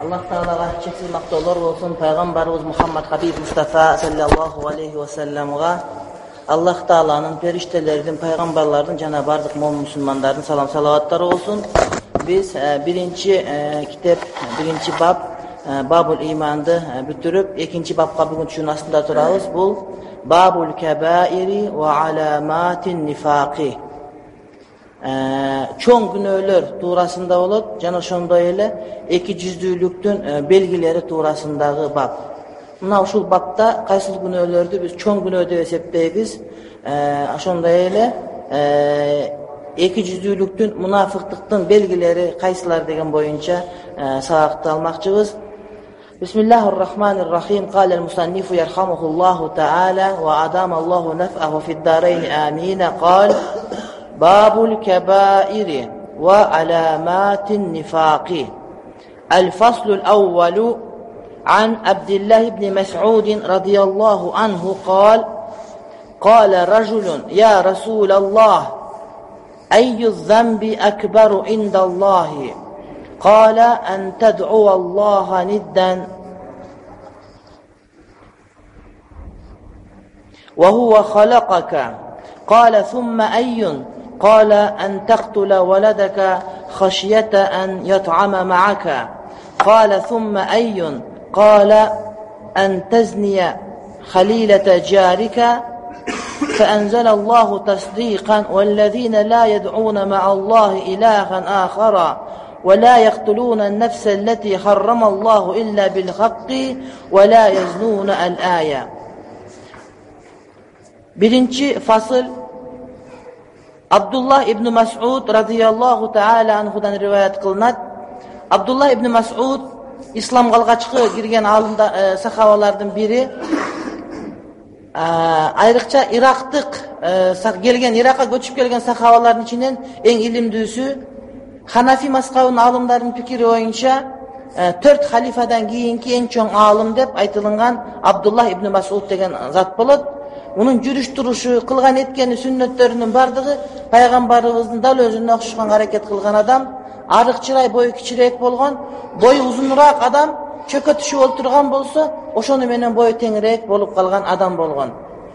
Allah Teala'ga çeksiz maktolar olsun. Peygamberimiz Muhammed Habib Mustafa sallallahu aleyhi ve sellem'e Allah Teala'nın periştelerinin, peygamberlerinin, Cenab-ı Hak mu'min Müslümanların salam salavatları olsun. Biz birinci kitap, birinci bab, Babul İman'dı bitirip ikinci babka bugün şunun aslında durağız. Bu Babul Kebairi ve Alamatin Nifaki. Çoğun günöler tuğrasında olup, canı şonda ile iki cüzdüylüktün belgileri tuğrasındağı bab. Buna şu babda kaysız günölerdi biz çoğun günöde esepteyiz. Şonda ile iki cüzdüylüktün münafıklıktın belgileri kaysılar degen boyunca sağakta almakçıyız. Bismillahirrahmanirrahim. Kâlel musannifu yerhamuhullahu teâlâ ve adamallahu nef'ahu fiddâreyni âmîne. Kâl Babul kebairi ve alamatin nifaki. El faslul evvelu an Abdullah ibn Mes'ud radıyallahu anhu kâl Kâle raculun ya Resulallah eyyüz zembi ekberu indallahi. Kâle en ted'uvallaha nidden ve huve halakaka. Kâle thumme eyyun. قال أن تقتل ولدك خشية أن يطعم معك قال ثم أي قال أن تزني خليلة جارك فأنزل الله تصديقا والذين لا يدعون مع الله إلها آخر ولا يقتلون النفس التي حرم الله إلا بالحق ولا يزنون الآية. Birinci fasıl Abdullah ibn Mes'ud radıyallahu teala anhudan rivayet kılınat. Abdullah ibn Mes'ud İslam galgaçkı girgen alımda sahabalardan biri. Ayrıca Irak'tık gelgen Irak'a göçüp gelgen sahabaların içinden en ilimdüsü. Hanafi mazhabının alımlarının fikri boyunca 4 halifadan keyinki en çoğun alım dep aytılıngan Abdullah ibn Mes'ud degen zat bolot. Onun жүрүш turuşu, kılgan etkeni sünnetlerinin bardığı Peygamberimizin dal özüne okşuğan hareket kılgan adam, arık çıray boyu kiçirek bolgan, boyu uzunrak adam, çöke tüşü olturgan bolsa, oşonu menen boyu tengirek bolup kalgan adam bolgan.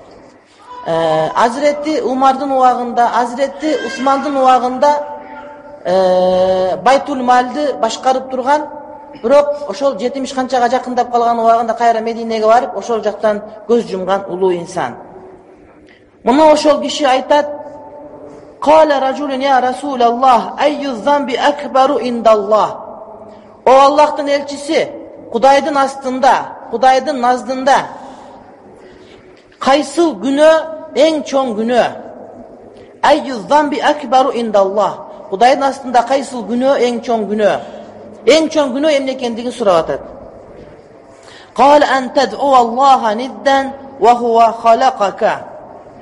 Hazreti Umar'dın uağında, Hazreti Osman'dın uağında Baytul Mal'dı başkarıp durgan, biroq oşol jetimiş kançaga jakындap kalgan uağında kayra Medinege barıp, oşol jaktan göz jumgan ulu insan. Buna oşol kişi aytat, Kâle raculun ya Resulallah, eyyüz zambi ekberu indallah. O Allah'ın elçisi, Kudaydın astında, Kudaydın nazdında, kaysı günü, en çoğun günü. Eyyüz zambi ekberu indallah. Kudaydın astında kaysı günü, en çoğun günü. En çoğun günü emnekendiğini suravat. Kâle en ted'uvallaha nidden ve huve halakaka.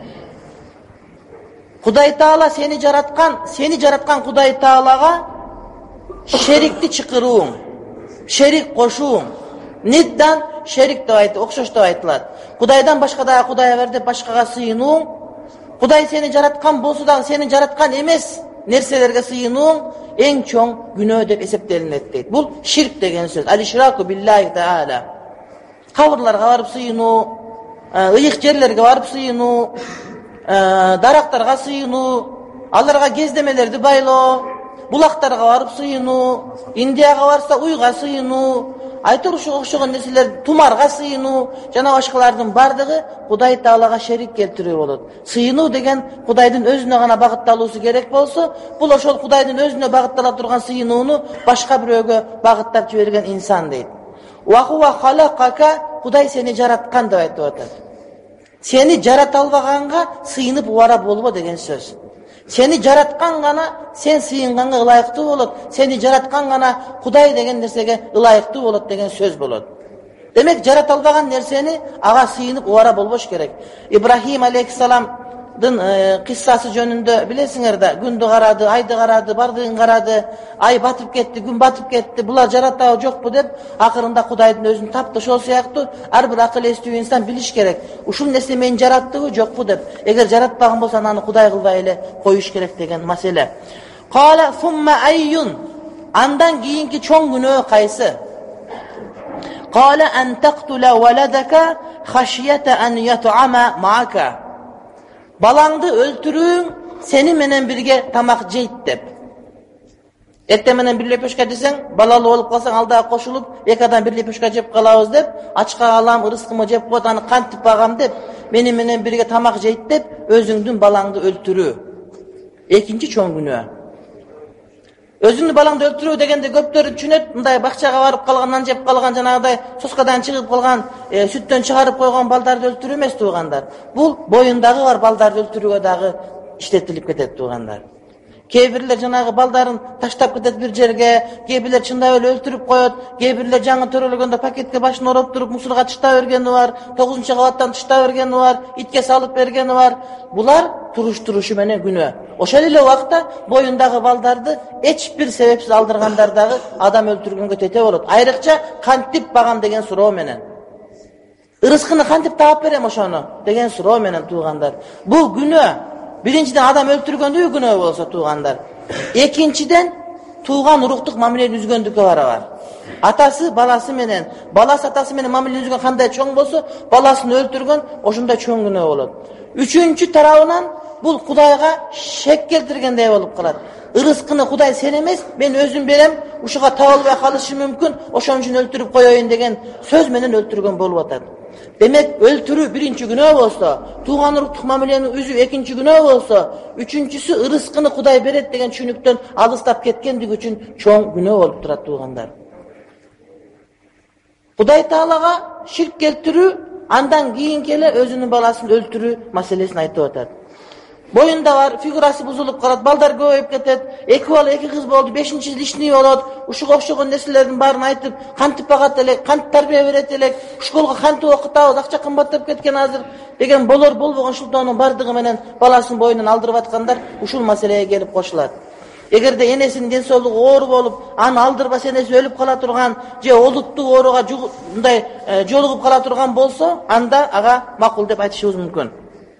Kuday Teala seni jaratkan Kuday Teala'ga şerikti çıkırıın, şerik koşuğun. Nidden şerik de aytı, okşoş da aytılar. Kudaydan başka daha Kudaya verdi, başkaga sıyınıın. Kuday seni jaratkan bolsudan seni jaratkan emes nerselerge sıyınıın en çoğun günü dep eseptelinет deydi. Bu şirk degen söz. Al-işraku billahi Teala. Kavurlarga barıp sıyınığı, ıyık jerlerge barıp sıyınığı, daraktarga sıyını, allarga gezdemelerdi baylo, bulaktarga varıp sıyını, Indiyaga varsa uyga sıyını, aytır okşoğun nesiler tumarga sıyını, jana başkalarının bardığı Kuday Teala'ga şerik keltiriyor olur. Sıyını degen Kudaydın özüne gana bagıttalısı gerek bolsa, bul oşol Kudaydın özüne bagıttala durgan sıyınını başka bir öge bagıttap jiberigen insan deydi. Wa huwa halakaka, Kuday seni jaratkan dep aytып atar. Seni jarat albaganга sıyınıp vara bolbo degen söz. Seni jaratkan gana sen sıyınganga ılayıktı bolot. Seni jaratkan gana Kuday degen nersege ılayıktı bolot degen söz bolot. Demek jarat albagan nerseni aga sıyınıp vara bolboş gerek. İbrahim aleyhissalam'dın kıssası jönünde bilesiңер da gündü karadı, aydı karadı, bardığın karadı, ay batıp ketти, gün batıp ketти, bular jaratao jokpu dep akırında Kudaydın özünü taptı. Şol siyaktı har bir akıl estүү insan biliş gerek. Uşul nesne men jarattığı jokpu dep. Eger jaratpagan bolsa аны Kuday kılbay ele koyuş gerek degen mesele. Kâle thumme eyyun. Andan kiyinki çoğun günü kaysı? Qala an taqtula waladaka khashyata an yat'ama ma'aka. Balаңды öldürüň seni menen birge tamak jeyt dep. Ette menen bir lepöşka desen, balalı olup kalsan aldağa koşulup, ek adam bir lepöşka jep kalabız dep, açka alam, ırıskımı jep koyup, anı kantip bagam dep, meni menen birge tamak jeyt dep, özüңdün balаңды öldürü. Ekinci çoň günü. Özüňdün balаңды öldürü degende köptörü düşünet, mындай bakçaga barıp kalgandan jep kalgan janagıday soskadan çıkıp kalgan, sütten çıkarıp koygan baldарды öldürü emes tuğandar. Bul boyundağı var baldарды öldürüge dagı işletilip ketet tuğandar. Kebirler janagı baldarın taştap ketet bir jerge, kebirler çynda öyle öldürüp koyot, kebirler жаңы törölgönde paketke başını orop durup musurga tışta bergeni var, 9-njy kavattan tışta bergeni var, itke salıp bergeni var. Bular turuşturuşu menen günü. Oşal ele wagtda boyundağı baldardı hiçbir sebepsiz aldırgandardagı adam öldürgөнгө tete bolot. Ayrıkça kantip bagam degen suroo menen. Irıskını kantip taap berem oşonu degen suroo menen tuğandar. Bu günü birinciden adam öldürgöndüğü günü bolsa tuğandar. Ekinciden tuğan uruktuk mamileni üzgöndükü var. Atası balası menen, balası atası menen mamileni üzgön kanday çoň bolsa, balasını öldürgön oşunda çoň günü bolot. Üçüncü tarabынан bul Kudayga şek keltirgendey bolup kalat. Irıskını Kuday sen emes, ben özüm berem, uşuga tabılbay kalışı mümkün, oşon üçin öldürüp koyoyun degen söz menen öldürgön bolup atat. Demek öldürü birinci günah bolsa, tuğan uruktuk mamileni üzü ekinci günah bolsa, üçüncüsü ırıskını Kuday beret degen çünükten alыстap ketkendik üçün çoň günah bolup turat tuğandar. Kuday Taalaga şirk keltirүү, andan keyin kele özünün balasını öldürүү maselesini aytıp atat. Boyunda var, figurası buzulup kalat, baldar köpeyip ketet, eki bala eki kız boldu, 5-nji lişni bolot, uşuk okşogon nesilerin baryny aytıp, kantip bagat elek, kantip tarbiye beret elek, şkolga kantip okutabız, akça kymbatlap ketken azır degen bolor bolbogon şultanın bardygy menen balasını boyundan aldırıp atkandar uşul maseleye gelip koşulat. Egerde enesinin densolluğu oğru bolup, anı aldırba senesi ölüp kala turgan, je oluktu oğruga jolugup kala turgan bolsa, anda aga makul dep aytışыбыз mümkün.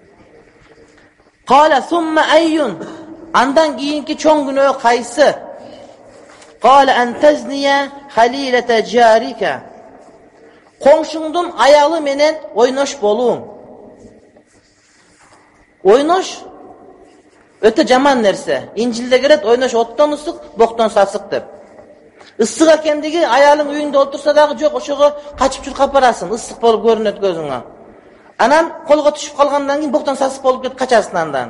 Qala summa ayyun, andan kiyinki çoň günö kaysı? Qala an tazniya halilata jarika. Komşundun ayalı menen oynoş boluň. Oynoş öte jaman nerse. İncilde geret oynoş ottan ısık, boktan sasık dep. Isık ekendigi ayalyň uyunda otursa dagı jok, oşoga kaçıp çurkap barasın, ısık bolup görünet gözüňe. Anan kolga düşüp kalgandan keyin boktan sasıp bolup ket kaçasın andan.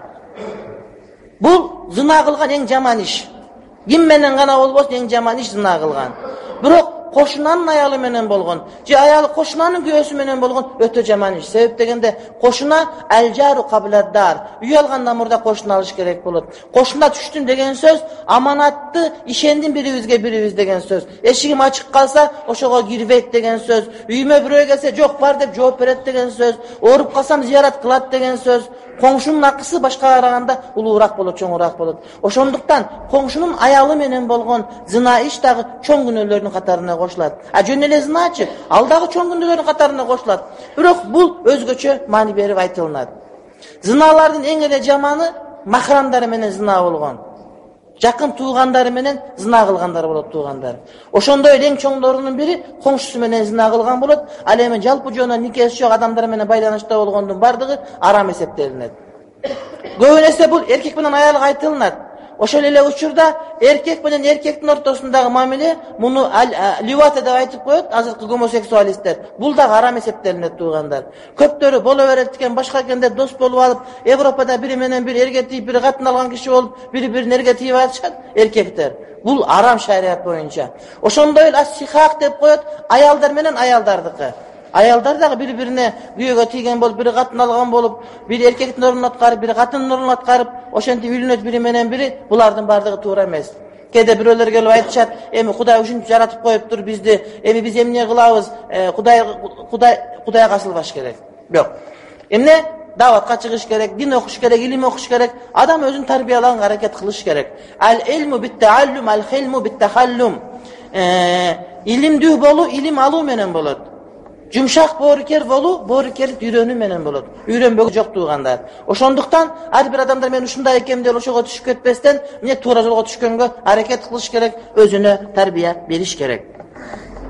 Bu zina kılgan en jaman iş. Kim menen gana bolbosun en jaman iş zina kılgan. Birok koşunanın ayalı menen bolgon, je ayalı koşunanın göğsü menen bolgon öte jaman iş. Sebep degende koşuna eljaru qabladdar. Uy algandan murda koşuna alış gerek bolot. Koşuna düştüm degen söz amanatты işendin biribizge biribiz degen söz. Eşigim açık kalsa oşoga girbeyt degen söz. Uyuma biröö gelse jok bar dep жооп beret degen söz. Orup kalsam ziyaret kılat degen söz. Komşunun akısı başka araganda ulurak bolot, çoňurak bolot. Oşonduktan komşunun ayalı menen bolgon zina iş dagı çoň günölörünün katarına koşulat. Jönele zinaçı aldagı çoň günölörünün katarına koşulat. Birok bul özgöçö mani berip aytılnat. Zinalardın en ele jamanı mahramdары menen zina bolgon. Jakın tuğandары menen zina kılgandar bolot tuğandar. Oşondoy eň çoňlarynın biri komşusu menen zina kılgan bolot. Al emen jalpy jona nikesi jok adamдар menen baylanışta bolgondun bardygy aram eseptelinet. Göwnese bul erkek menen ayalyga aytılnat. Oşol ele uçurda erkek menen erkektin ortasındağı mamile bunu livata dep aytıp koyot azırkı homoseksualistler. Bul da aram eseptelinet tuğandar. Köptörü bolo beretken başka kende dost bolup alıp Evropada biri menen bir erkek tiyip biri katın algan kişi olup biri erkek tiyip atışat erkekler. Bul aram şariat boyunca. Oşondoy as-sihaq dep koyot ayaldar menen ayaldardyky. Ayaldar dagı bir-birine güýöge tigen bolup, biri katın algan bolup, biri erkektin ornuna atkaryp, biri katının ornuna atkaryp, oşenti ýülünet biri menen biri, bulardın bardygy toora emes. Kede biröler gelip aytışat, emi Kuday uşun jaratyp koyupdur bizdi, emi biz emne kılabız, Kudayga gasylbaş gerek. Yok. Emne davatga çygyş gerek, din okuş gerek, ilim okuş gerek, adam özün tarbiýalagan hareket kılış gerek. Al ilmu bit-taallum, al hilmu bit-tahallum. İlimdүү bolu, ilim aluu menen bolat. Jumşak boruker bolu, boruker ýürönü menen bolat. Ýürenbegi jok tuğandar. Oşonduktan her bir adamlar men uşunday ekem diye oşoga düşüp ketbesden, mine toora jolga düşkөнгө hareket kılış gerek, özüne tarbiya beriş gerek.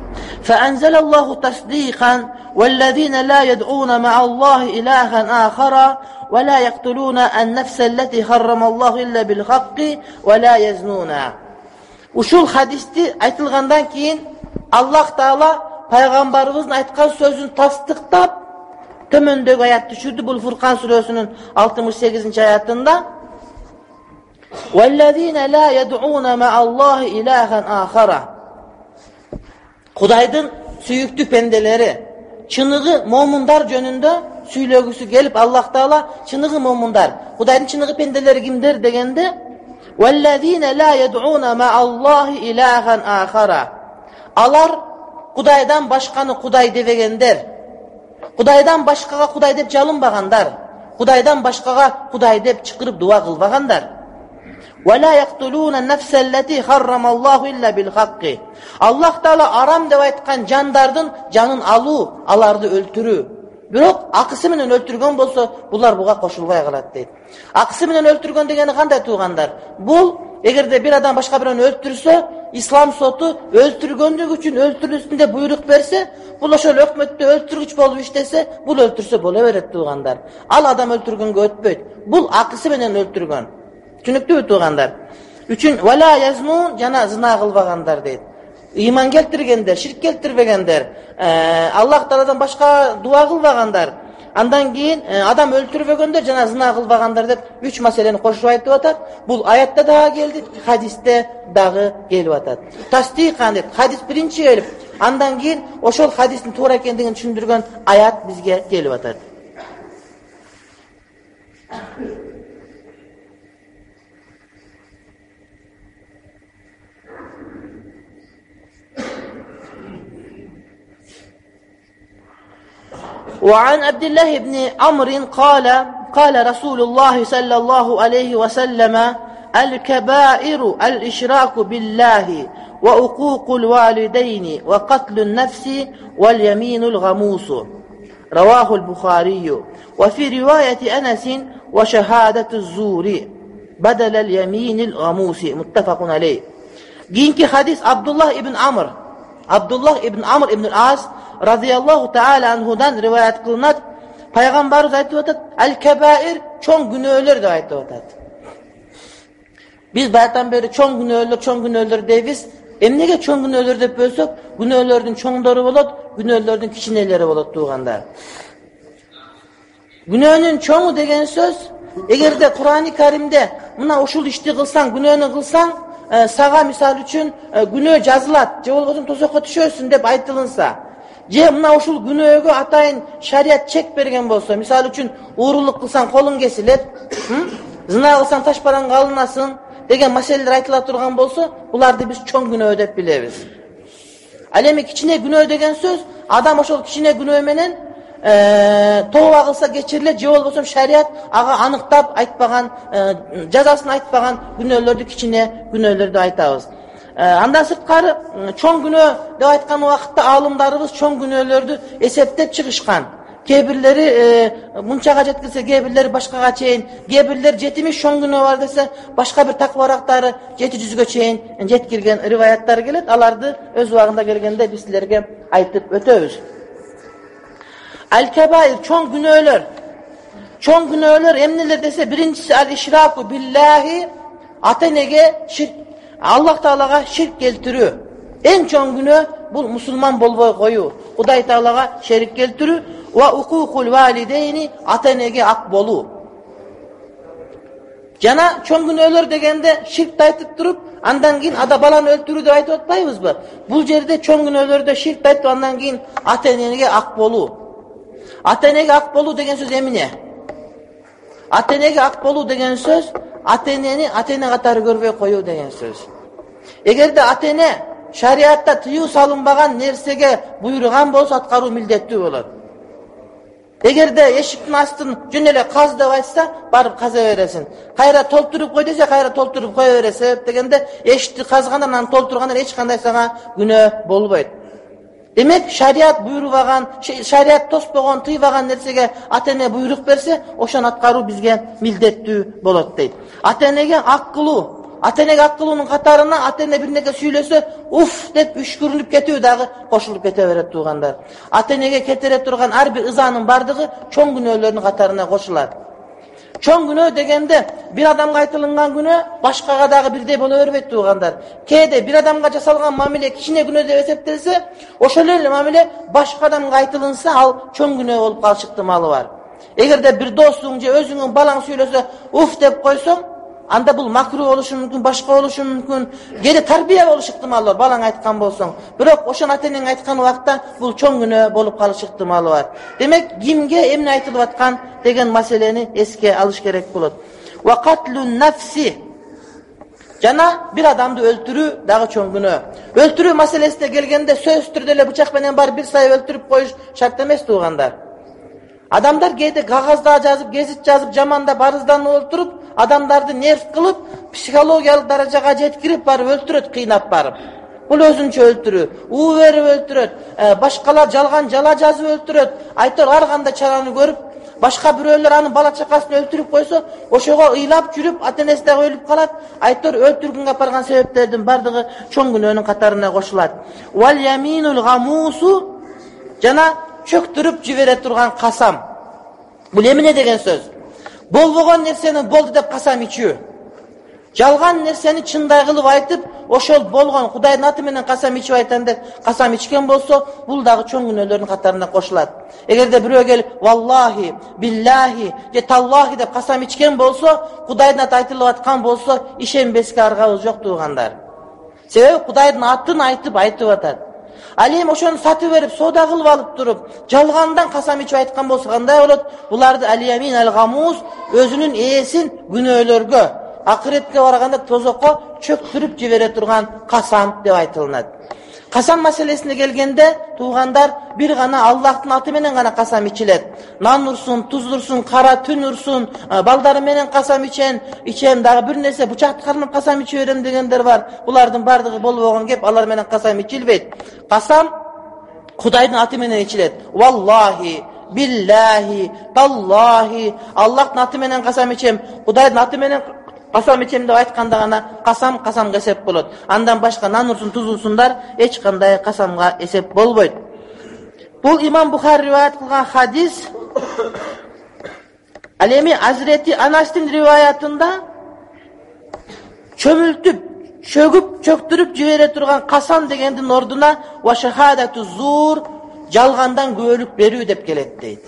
فأنزل الله تصديقا والذين لا يدعون مع الله إلها آخر ولا يقتلون النفس التي حرم الله إلا بالحق ولا يزنون. Ушул хадисти айтылгандан кийин Аллах Таала пайгамбарыбыздын айткан сөзүн тастыктап төмөндөгү аят түшүрдү. Бул Фуркан сүрөсүнүн 68-аятында وَالَّذِينَ لَا يَدْعُونَ مَعَ اللَّهِ إِلَهًا آخَرَ. Кудайдын сүйүктүү пенделери, чыныгы момундар жөнүндө сүйлөгүсү келип, Аллах Таала чыныгы момундар, Кудайдын чыныгы пенделери кимдер дегенде وَالَّذِينَ لَا يَدْعُونَ مَعَ اللَّهِ إِلَهًا آخَرَ. Алар Кудайдан башканы Кудай дебегендер, Кудайдан башкага Кудай деп жалынбагандар, Кудайдан башкага Кудай деп чакырып дуа кылбагандар. وَلَا يَقْتُلُونَ النَّفْسَ الَّتِي حَرَّمَ اللَّهُ إِلَّا بِالْحَقِّ. Аллах Таала арам деп айткан жандардын жанын алуу, аларды өлтүрүү. Бирок акысы менен өлтүргөн болсо, булар буга кошулбай калат дейт. Акысы менен өлтүргөн дегени кандай туугандар? Бул эгерде бир адам башка бирөөнү өлтүрсө, ислам соту өлтүргөндүк үчүн өлтүрүлсүн деп буйрук берсе, бул ошол өкмөттө өлтүргүч болуп иштесе, бул өлтүрсө боло берет туугандар. Ал адам өлтүргөнгө өтпөйт. Бул акысы менен өлтүргөн. Түшүнүктүүбү туугандар? Үчүн вала язнун, жана зына кылбагандар дейт. Иман келтиргендер, ширк келтирбегендер, Аллах Тааладан башка дуа кылбагандар, андан кийин адам өлтүрбөгөндөр жана зына кылбагандар деп 3 маселени кошуп айтып атат. Бул аятта дагы келди, хадисте дагы келип атат. Тастиқан деп хадис биринчи келип, андан кийин ошол хадистин туура экендигин түшүндүргөн аят бизге келип атат. وعن عبد الله بن عمرو قال رسول الله صلى الله عليه وسلم الكبائر الإشراك بالله وعقوق الوالدين وقتل النفس واليمين الغموس. رواه البخاري. وفي رواية أنس وشهادة الزور بدل اليمين الغموس. متفق عليه. Кийинки хадис Абдуллах ибн Амр ибн Ас радияллаху таала анхудан риваят кылынат. Пайгамбарыбыз айтып атат, аль-кабаир чоң күнөөлөр деп айтып атат. Биз баягыдан бери чоң күнөөлөр дейбиз. Эмнеге чоң күнөөлөр деп бөлсөк, күнөөлөрдүн чоңдору болот, күнөөлөрдүн кичинелери болот туугандар. Күнөөнүн чоңу деген сөз, эгерде Кур'ани Каримде мына ушул ишти кылсаң, күнөөнү кылсаң, сага мисал үчүн күнөө жазылат, же болбосо тозокко түшөсүн деп айтылынса, же мына ушул күнөөгө атайын шарият чек берген болсо, мисал үчүн уурулук кылсаң колуң кесилет, зына кылсаң таш бараңга алынасың деген маселелер айтыла турган болсо, буларды биз чоң күнөө деп билебиз. Ал эми кичине күнөө деген сөз, адам ошол кичине күнөө менен тооба кылса кечирилет, же болбосо шарият ага аныктап айтпаган, жазасын айтпаган күнөөлөрдү кичине күнөөлөрдү айтабыз. Андан сырткары чоң күнөө деп айткан убакытта аалымдарыбыз чоң күнөөлөрдү эсептеп чыгышкан. Кээ-бирлери мунчага жеткилсе, кээ-бирлери башкага чейин, кээ-бирлери 70 чоң күнөө бар десе, башка бир такварактары 700гө чейин жеткирген риваяттар келет. Аларды өз убагында келгенде биз силерге айтып өтөбүз. Аль-кабаир чоң күнөөлөр. Чоң күнөөлөр эмнелер десе, биринчиси аль-ишраку биллахи, ата-энеге ширк, Аллах Таалага ширк келтирүү. Эң чоң күнөө бул мусулман болбой коюу, Кудай Таалага шерик келтирүү, ва укукул валидейни, ата-энеге ак болуу. Жана чоң күнөөлөр дегенде ширкти айтып туруп, андан кийин ада баланы өлтүрүү деп айтып атпайбызбы? Бул жерде чоң күнөөлөрдө ширкти айтып, андан кийин ата-энеге ак болуу. Ата-энеге ак болуу деген сөз эмне? Ата-энеге ак болуу деген сөз, ата-энени ата-эне катары көрбөй коюу деген сөз. Эгерде ата-эне шариатта тыюу салынбаган нерсеге буйруган болсо, аткаруу милдеттүү болот. Эгерде эшиктин астын жөн эле каз деп айтса, барып каза бересиң. Кайра толтуруп кой десе, кайра толтуруп кое бересиң дегенде, эшикти казгандан анан толтургандан эч кандай сага күнөө болбойт. Демек, шариат буйрубаган, шариат тоспогон, тыйбаган нерсеге ата-эне буйрук берсе, ошону аткаруу бизге милдеттүү болот дейт. Ата-энеге ак кылуу, ата-энеге ат кылуунун катарына ата-эне бир нерсе сүйлөсө, уф деп үшкүрүнүп кетүү дагы кошулуп кете берет туугандар. Ата-энеге кетире турган ар бир ызанын бардыгы чоң күнөөлөрдүн катарына кошулат. Чоң күнөө дегенде бир адамга айтылган күнөө башкага дагы бирдей боло бербейт туугандар. Кээде бир адамга жасалган мамиле кичине күнөө деп эсептелсе, ошол эле мамиле башка адамга айтылынса, ал чоң күнөө болуп калыш ыктымалы бар. Эгерде бир досуң же өзүңүн балаң сүйлөсө, уф деп койсоң, анда бул макру болушу мүмкүн, башка болушу мүмкүн, кээде тарбия болуш ыктымалы бар, балаң айткан болсоң. Бирок ошон ата-энең айткан убакта бул чоң күнөө болуп калыш ыктымалы бар. Демек, кимге эмне айтылып аткан деген маселени эске алыш керек болот. Ва катлун нафси. Жана бир адамды өлтүрүү дагы чоң күнөө. Өлтүрүү маселесине келгенде сөзсүз түрдө эле бычак менен барып бир сай өлтүрүп коюш шарт эмес туугандар. Адамдар кээде кагазда жазып, гезит жазып, жамандап, арызданып олтуруп, адамдарды нерв кылып, психологиялык даражага жеткирип барып өлтүрөт, кыйнап барып. Бул өзүнчө өлтүрүү. У берип өлтүрөт, башкалар жалган жала жазып өлтүрөт. Айтор ар кандай чараны көрүп, башка бирөөлөр анын бала чакасын өлтүрүп койсо, ошого ыйлап жүрүп, ата-энеси дагы өлүп калат. Айтор өлтүргөнгө апарган себептердин бардыгы чоң күнөөнүн катарына кошулат. Вал яминул гамусу, жана чөктүрүп жибере турган касам. Бул эмне деген сөз? Болбогон нерсени болду деп касам ичүү. Жалган нерсени чындай кылып айтып, ошол болгон Кудайдын аты менен касам ичип айтам деп касам ичкен болсо, бул дагы чоң күнөөлөрдүн катарына кошулат. Эгерде бирөө келип валлахи, биллахи, же таллахи деп касам ичкен болсо, Кудайдын аты айтылып аткан болсо, ишенбеске аргабыз жок туугандар. Себеби Кудайдын атын айтып атат. Ал эми ошону сатып берип, соода кылып алып туруп, жалгандан касам ичип айткан болсо кандай болот? Буларды аль-ямин аль-гамус өзүнүн ээсин күнөөлөргө, акыретке барганда тозокко чөктүрүп жибере турган касам деп айтылат. Касам маселесине келгенде, туугандар, бир гана Аллахтын аты менен гана касам ичилет. Нан урсун, туз урсун, кара түн урсун, балдары менен касам ичем дагы бир нерсе бычакты кармап касам ичип берем дегендер бар. Булардын бардыгы болбогон кеп, алар менен касам ичилбейт. Касам Кудайдын аты менен ичилет. Валлахи, биллахи, таллахи, Аллахтын аты менен касам ичем, Кудайдын аты менен касам ичем деп айтканда гана касамга эсеп болот. Андан башка нан урсун, туз урсундар эч кандай касамга эсеп болбойт. Бул имам Бухари риваят кылган хадис. Ал эми Азирети Анастын риваятында чөмүлтүп, чөгүп, чөктүрүп жибере турган касам дегендин ордуна ва шахадату зур, жалгандан күбөлүк берүү деп келет дейт.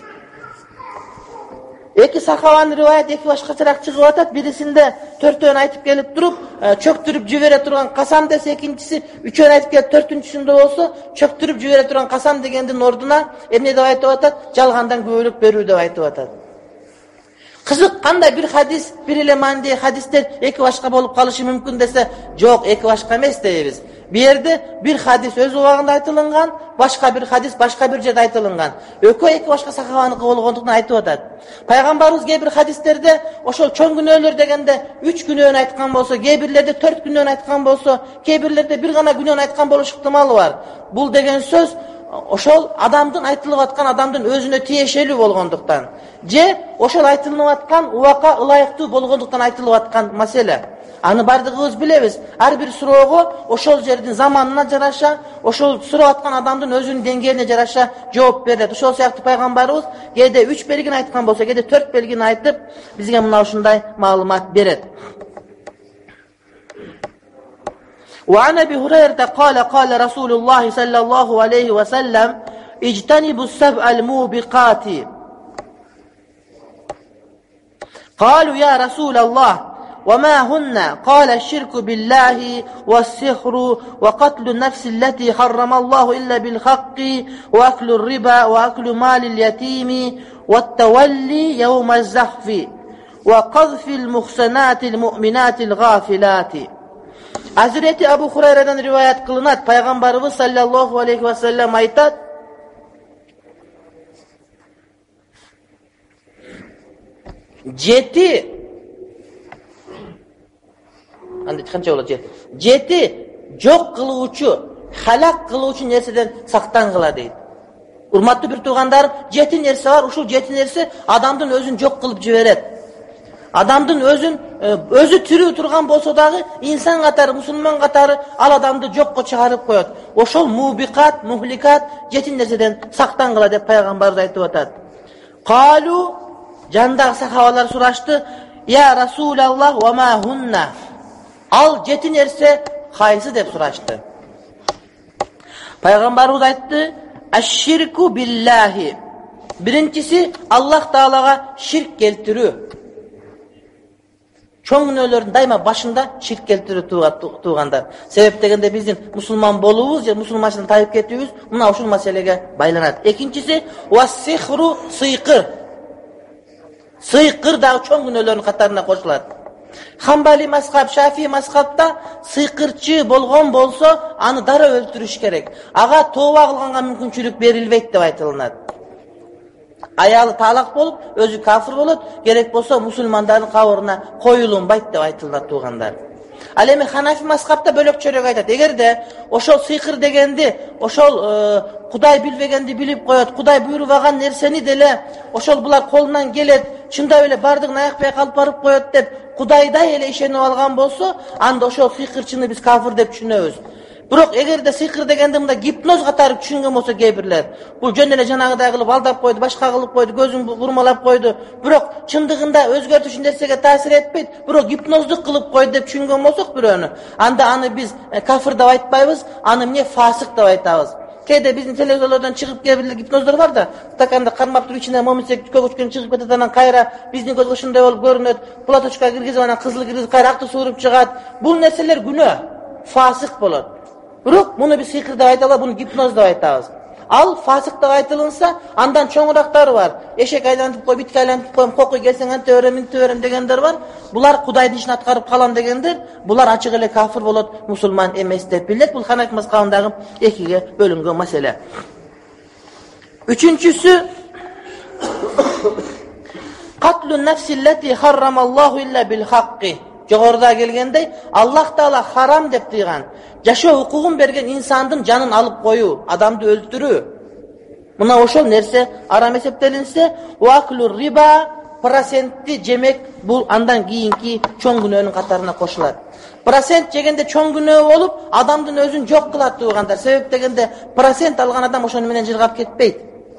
Эки сахабанын риваят эки башкачараак чыгып атат. Бирисинде төртөөн айтып келип туруп, чөктүрүп жибере турган касам десе, экинчиси үчөөн айтып келип, төртүнчүсүндө болсо чөктүрүп жибере турган касам дегендин ордуна эмне деп айтып атат? Жалгандан күбөлүк берүү деп айтып атат. Кызык, кандай бир хадис, бир эле маанидеги хадистер эки башка болуп калышы мүмкүн десе, жок, эки башка эмес дейбиз. Бу жерде бир хадис өз убагында айтылган, башка бир хадис башка бир жерде айтылган. Экөө эки башка сахабаныкы болгондуктан айтып атат. Пайгамбарыбыз кээ бир хадистерде ошол чоң күнөөлөр дегенде 3 күнөөнү айткан болсо, кээ бирлерде 4 күнөөнү айткан болсо, кээ бирлерде бир гана күнөөнү айткан болуш ыктымалы бар. Бул деген сөз ошол адамдын айтылып аткан адамдын өзүнө тиешелүү болгондуктан, же ошол айтылып аткан убакка ылайыктуу болгондуктан айтылып аткан маселе. Аны бардыгыбыз билебиз. Ар бир суроого ошол жердин заманына жараша, ошол сурап аткан адамдын өзүнүн деңгээлине жараша жооп берет. Ошол сыяктуу пайгамбарыбыз кээде 3 белгини айткан болсо, кээде 4 белгини айтып, бизге мына ушундай маалымат берет. وعن أبي هريرة قال قال رسول الله صلى الله عليه وسلم اجتنبوا السبع الموبقات. قالوا يا رسول الله وما هن؟ قال الشرك بالله والسحر وقتل النفس التي حرم الله إلا بالحق وأكل الربا وأكل مال اليتيم والتولي يوم الزحف وقذف المحصنات المؤمنات الغافلات. Hazreti Abu Hurayradan rivayet kılınat. Peygamberimiz sallallahu aleyhi ve sellem aytat. Jeti jok kılıuçu, halak kılıuçu nerseden saktangıla deydi. Urmatlı bir tuğandar, jeti nerse var, uşul jeti nerse adamdın özün jok kılıp jiberet. Адамдын өзү тирүү турган болсо дагы инсан катары, мусулман катары ал адамды жокко чыгарып коет. Ошол мубикат, мухликат жети нерседен сактангыла деп пайгамбарыбыз айтып атат. Калу, жандагы сахабалар сурашты: "Я Расулаллах, ва ма хунна?" Ал жети нерсе кайсы деп сурашты. Пайгамбарыбыз айтты: "Аш-ширку биллахи." Биринчиси Аллах Таалага ширк келтирүү. Чоң күнөөлөрдүн дайыма башында ширк келтирүү туугандар. Себеп дегенде биздин мусулман болуубуз же мусулманчылыктан тайып кетүүбүз мына ушул маселеге байланат. Экинчиси вас-сихру, сыйкыр. Сыйкыр дагы чоң күнөөлөрдүн катарына кошулат. Хамбали мазхаб, Шафии мазхабта сыйкырчы болгон болсо, аны дароо өлтүрүш керек. Ага тооба кылганга мүмкүнчүлүк берилбейт деп айтылат. Аялы талак болуп, өзү кафир болот, керек болсо мусулмандардын кабырына коюлунбайт деп айтылат туугандар. Ал эми Ханафи мазхабта бөлөкчөрөөк айтат. Эгерде ошол сыйкыр дегенди, ошол Кудай билбегенди билип коет, Кудай буйрубаган нерсени деле ошол булар колунан келет, чындап эле бардыгын аякпай калып барып коет деп Кудайдай эле ишенип алган болсо, анда ошол сыйкырчыны биз кафир деп түшүнөбүз. Бирок эгерде сыйкыр дегенди мында гипноз катары түшүнгөн болсо кээ-бирлер, бул жөн эле жанагыдай кылып алдап койду, башка кылып койду, көзүн бурмалап койду, бирок чындыгында өзгөртүчү нерсеге таасир этпейт, бирок гипноздук кылып койду деп түшүнгөн болсок бирөөнү, анда аны биз кафир деп айтпайбыз, аны эмне фасык деп айтабыз. Кээде биздин телевизорлордон чыгып кээ-бир гипноздор бар да, стаканда кармап туруп ичине момусек көгүчкөн чыгып кетет, анан кайра биздин көзгө ушундай болуп көрүнөт, платочка киргизип анан кызыл киргизип кайра акты сууруп чыгат. Бул нерселер күнөө, фасык болот. Бирок муну биз сыйкыр деп айта албайбыз, муну гипноз деп айтабыз. Ал фасык деп айтылынса, андан чоңурактары бар. Эшек айлантып кой, битке айлантып коем, кокуй келсең анте берем, минте берем дегендер бар. Булар Кудайдын ишин аткарып калам дегендер, булар ачык эле кафир болот, мусулман эмес деп билет. Бул Ханафи мазхабындагы экиге бөлүнгөн маселе. Үчүнчүсү катлун нафсиллати харрамаллаху илля бил хакки. Жогоруда келгендей, Аллах Таала харам деп тыйган, жашоо укугун берген инсандын жанын алып коюу, адамды өлтүрүү. Мына ошол нерсе арам эсептелинсе, ваклур риба, процентти жемек бул андан кийинки чоң күнөөнүн катарына кошулат. Процент жегенде чоң күнөө болуп, адамдын өзүн жок кылат туугандар. Себеп дегенде процент алган адам ошону менен жыргап кетпейт.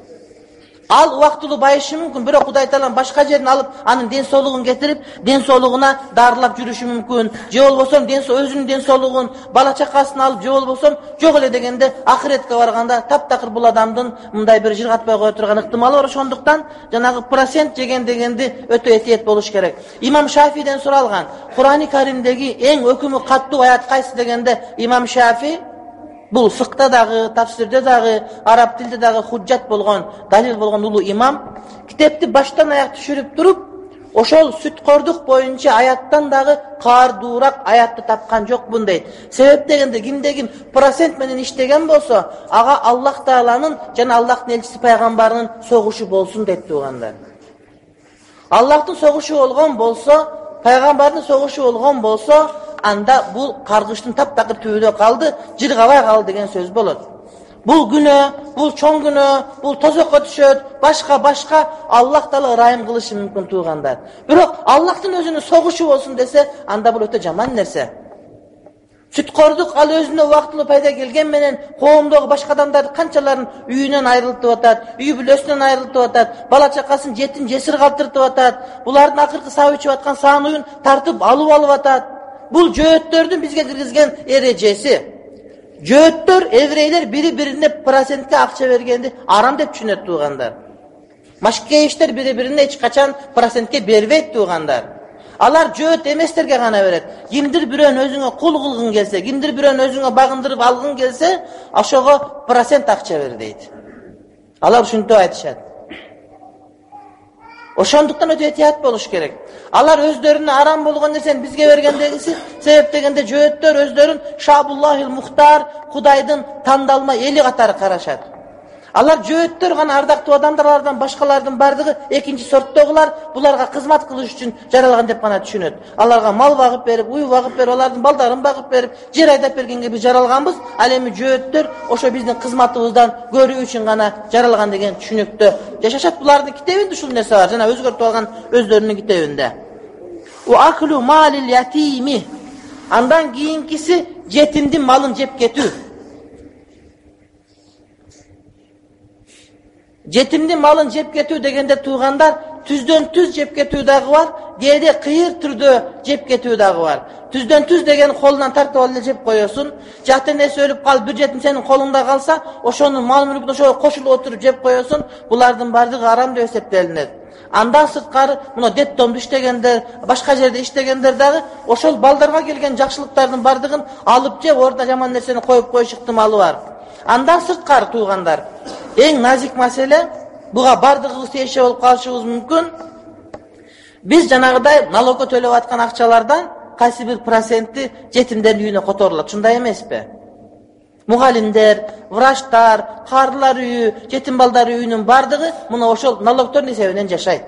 Ал убактылуу байышы мүмкүн, бирок Кудай Таалам башка жерден алып, анын ден соолугун кетирип, ден соолугуна дарылап жүрүшү мүмкүн. Же болбосо өзүнүн ден соолугун, бала чакасын алып, же болбосо жок эле дегенде ахиретке барганда таптакыр бул адамдын мындай бир жыргатпай кое турган ыктымалы бар. Ошондуктан жанагы процент жеген дегенди өтө этиет болуш керек. Имам Шафиден суралган, Курани Каримдеги эң өкүмү каттуу аят кайсы дегенде, Имам Шафи бул фыкта дагы, тафсирде дагы, араб тилде дагы худжат болгон, далил болгон улуу имам, китепти баштан аяк түшүрүп туруп, ошол сүткордук боюнча аяттан дагы каардуураак аятты тапкан жокмун дейт. Себеп дегенде кимде-ким процент менен иштеген болсо, ага Аллах Тааланын жана Аллахтын элчиси пайгамбарынын согушу болсун дейт туугандар. Аллахтын согушу болгон болсо, пайгамбардын согушу болгон болсо, анда бул каргыштын таптакыр түбүдө калды, жыргабай калды деген сөз болот. Бул күнөө, бул чоң күнөө, бул тозокко түшөт, башка Аллах Таала ырайым кылышы мүмкүн туугандар. Бирок Аллахтын өзүнүн согушу болсун десе, анда бул өтө жаман нерсе. Сүткордук ал өзүнө убактылуу пайда келген менен коомдогу башка адамдарды канчаларын үйүнөн айрылтып атат, үй бүлөсүнөн айрылтып атат, бала чакасын жетим жесир калтыртып атат, булардын акыркы сап ичип аткан саануюн тартып алып атат. Бул жөөттөрдүн бизге киргизген эрежеси. Жөөттөр, еврейлер бири-бирине процентке акча бергенди арам деп түшүнөт туугандар. Машкейиштер бири-бирине эч качан процентке бербейт туугандар. Алар жөөт эместерге гана берет. Кимдир бирөөнү өзүңө кул кылгың келсе, кимдир бирөөнү өзүңө багындырып алгың келсе, ошого процент акча бер дейт. Алар ушинтип айтышат. Ошондуктан өтө этият болуш керек. Алар өздөрүнө арам болгон нерсени бизге бергендегиси себеп дегенде жөөттөр өздөрүн Шабуллахил Мухтар, Кудайдын тандалма эли катары карашат. Алар жөөттөр гана ардактуу адамдардан башкалардын бардыгы экинчи сорттогулар, буларга кызмат кылыш үчүн жаралган деп гана түшүнөт. Аларга мал багып берип, уй багып берип, алардын балдарын багып берип, жер айдап бергенге биз жаралганбыз. Ал эми жөөттөр ошо биздин кызматыбыздан көрүү үчүн гана жаралган деген түшүнүктө жашашат. Булардын китебинде ушул нерсе бар, жана өзгөртүп алган өздөрүнүн китебинде. Wa aklu malil yatimi. Andan keyinkisi yetimdin malın jep ketүү. Yetimdin malın jep ketүү degende tuğandar tüzdön tüz jep ketүү dagı var, kээде kıyır türdө jep ketүү dagı var. Tüzdön tüz degen kolundan tartıp alıp jep koyuyorsun. Jatın nesi ölüp kalıp bir jetim senin kolunda kalsa, oşonun mal mülküne oşo koşulup oturup jep koyuyorsun. Bulardın bardığı haram diye hesaplanır. Andan sırtkarı buna dettomdu iştegenler, başka yerde iştegenler dagı oşol baldarga gelgen jakşılıktardın bardığın alıp jep orada jaman nerseni koyup koyuşuktu malı var. Andan sırtkarı tuğandar. En nazik mesele buga bardığımız teşe olup kalışımız mümkün. Biz janagıday налогко төлөп аткан акчалардан кайсы бир проценти жетимдердин үйүнө которулат. Шундай эмеспи? Мугалимдер, врачтар, кардылар үйү, жетим балдар үйүнүн бардыгы мына ошол налогтордун эсебинен жашайт.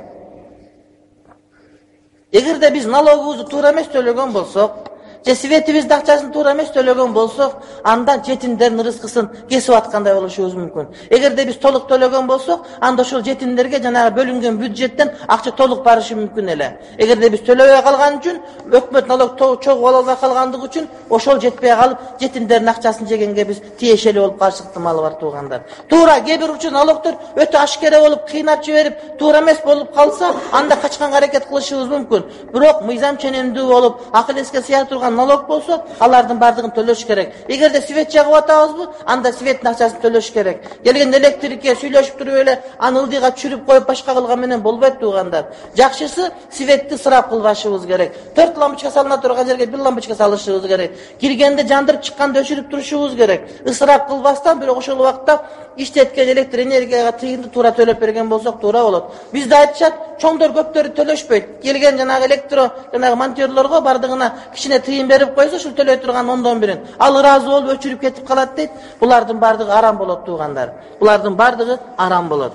Эгерде биз налогубузду туура эмес төлөгөн болсок, же светибиздин акчасын туура эмес төлөгөн болсок, анда жетимдердин рызкысын кесип аткандай болушубуз мүмкүн. Эгерде биз толук төлөгөн болсок, анда ошол жетимдерге жанагы бөлүнгөн бюджеттен акча толук барышы мүмкүн эле. Эгерде биз төлөбөй калган үчүн, өкмөт налог чогуу албай калгандыгы үчүн ошол жетпей калып, жетимдердин акчасын жегенге биз тиешелүү болуп калыш ыктымалы бар туугандар. Туура кээ бир учур налогтор өтө ашкере болуп, кыйнап жиберип, туура эмес болуп калса, анда качканга аракет кылышыбыз мүмкүн. Бирок мыйзам ченемдүү болуп, акыл эске сыя турган налог болсо, алардын бардыгын төлөш керек. Эгерде свет жагып атабызбы, анда светтин акчасын төлөш керек. Келген электрикке сүйлөшүп туруп эле аны ылдыйга түшүрүп коюп башка кылган менен болбойт туугандар. Жакшысы светти ысырап кылбашыбыз керек. 4 лампочка салына турган жерге 1 лампочка салышыбыз керек. Киргенде жандырып чыкканда өчүрүп турушубуз керек. Ысырап кылбастан бирок ошол убакта иштеткен электр энергияга тыйынды туура төлөп берген болсок туура болот. Бизде айтышат, чоңдор көптөрү төлөшпөйт. Келген жанагы жанагы монтёрлорго бардыгына кичине тыйын берип койсо, ушул төлөй турган 10-1 ал ыраазы болуп өчүрүп кетип калат дейт. Булардын бардыгы арам болот туугандар. Булардын бардыгы арам болот.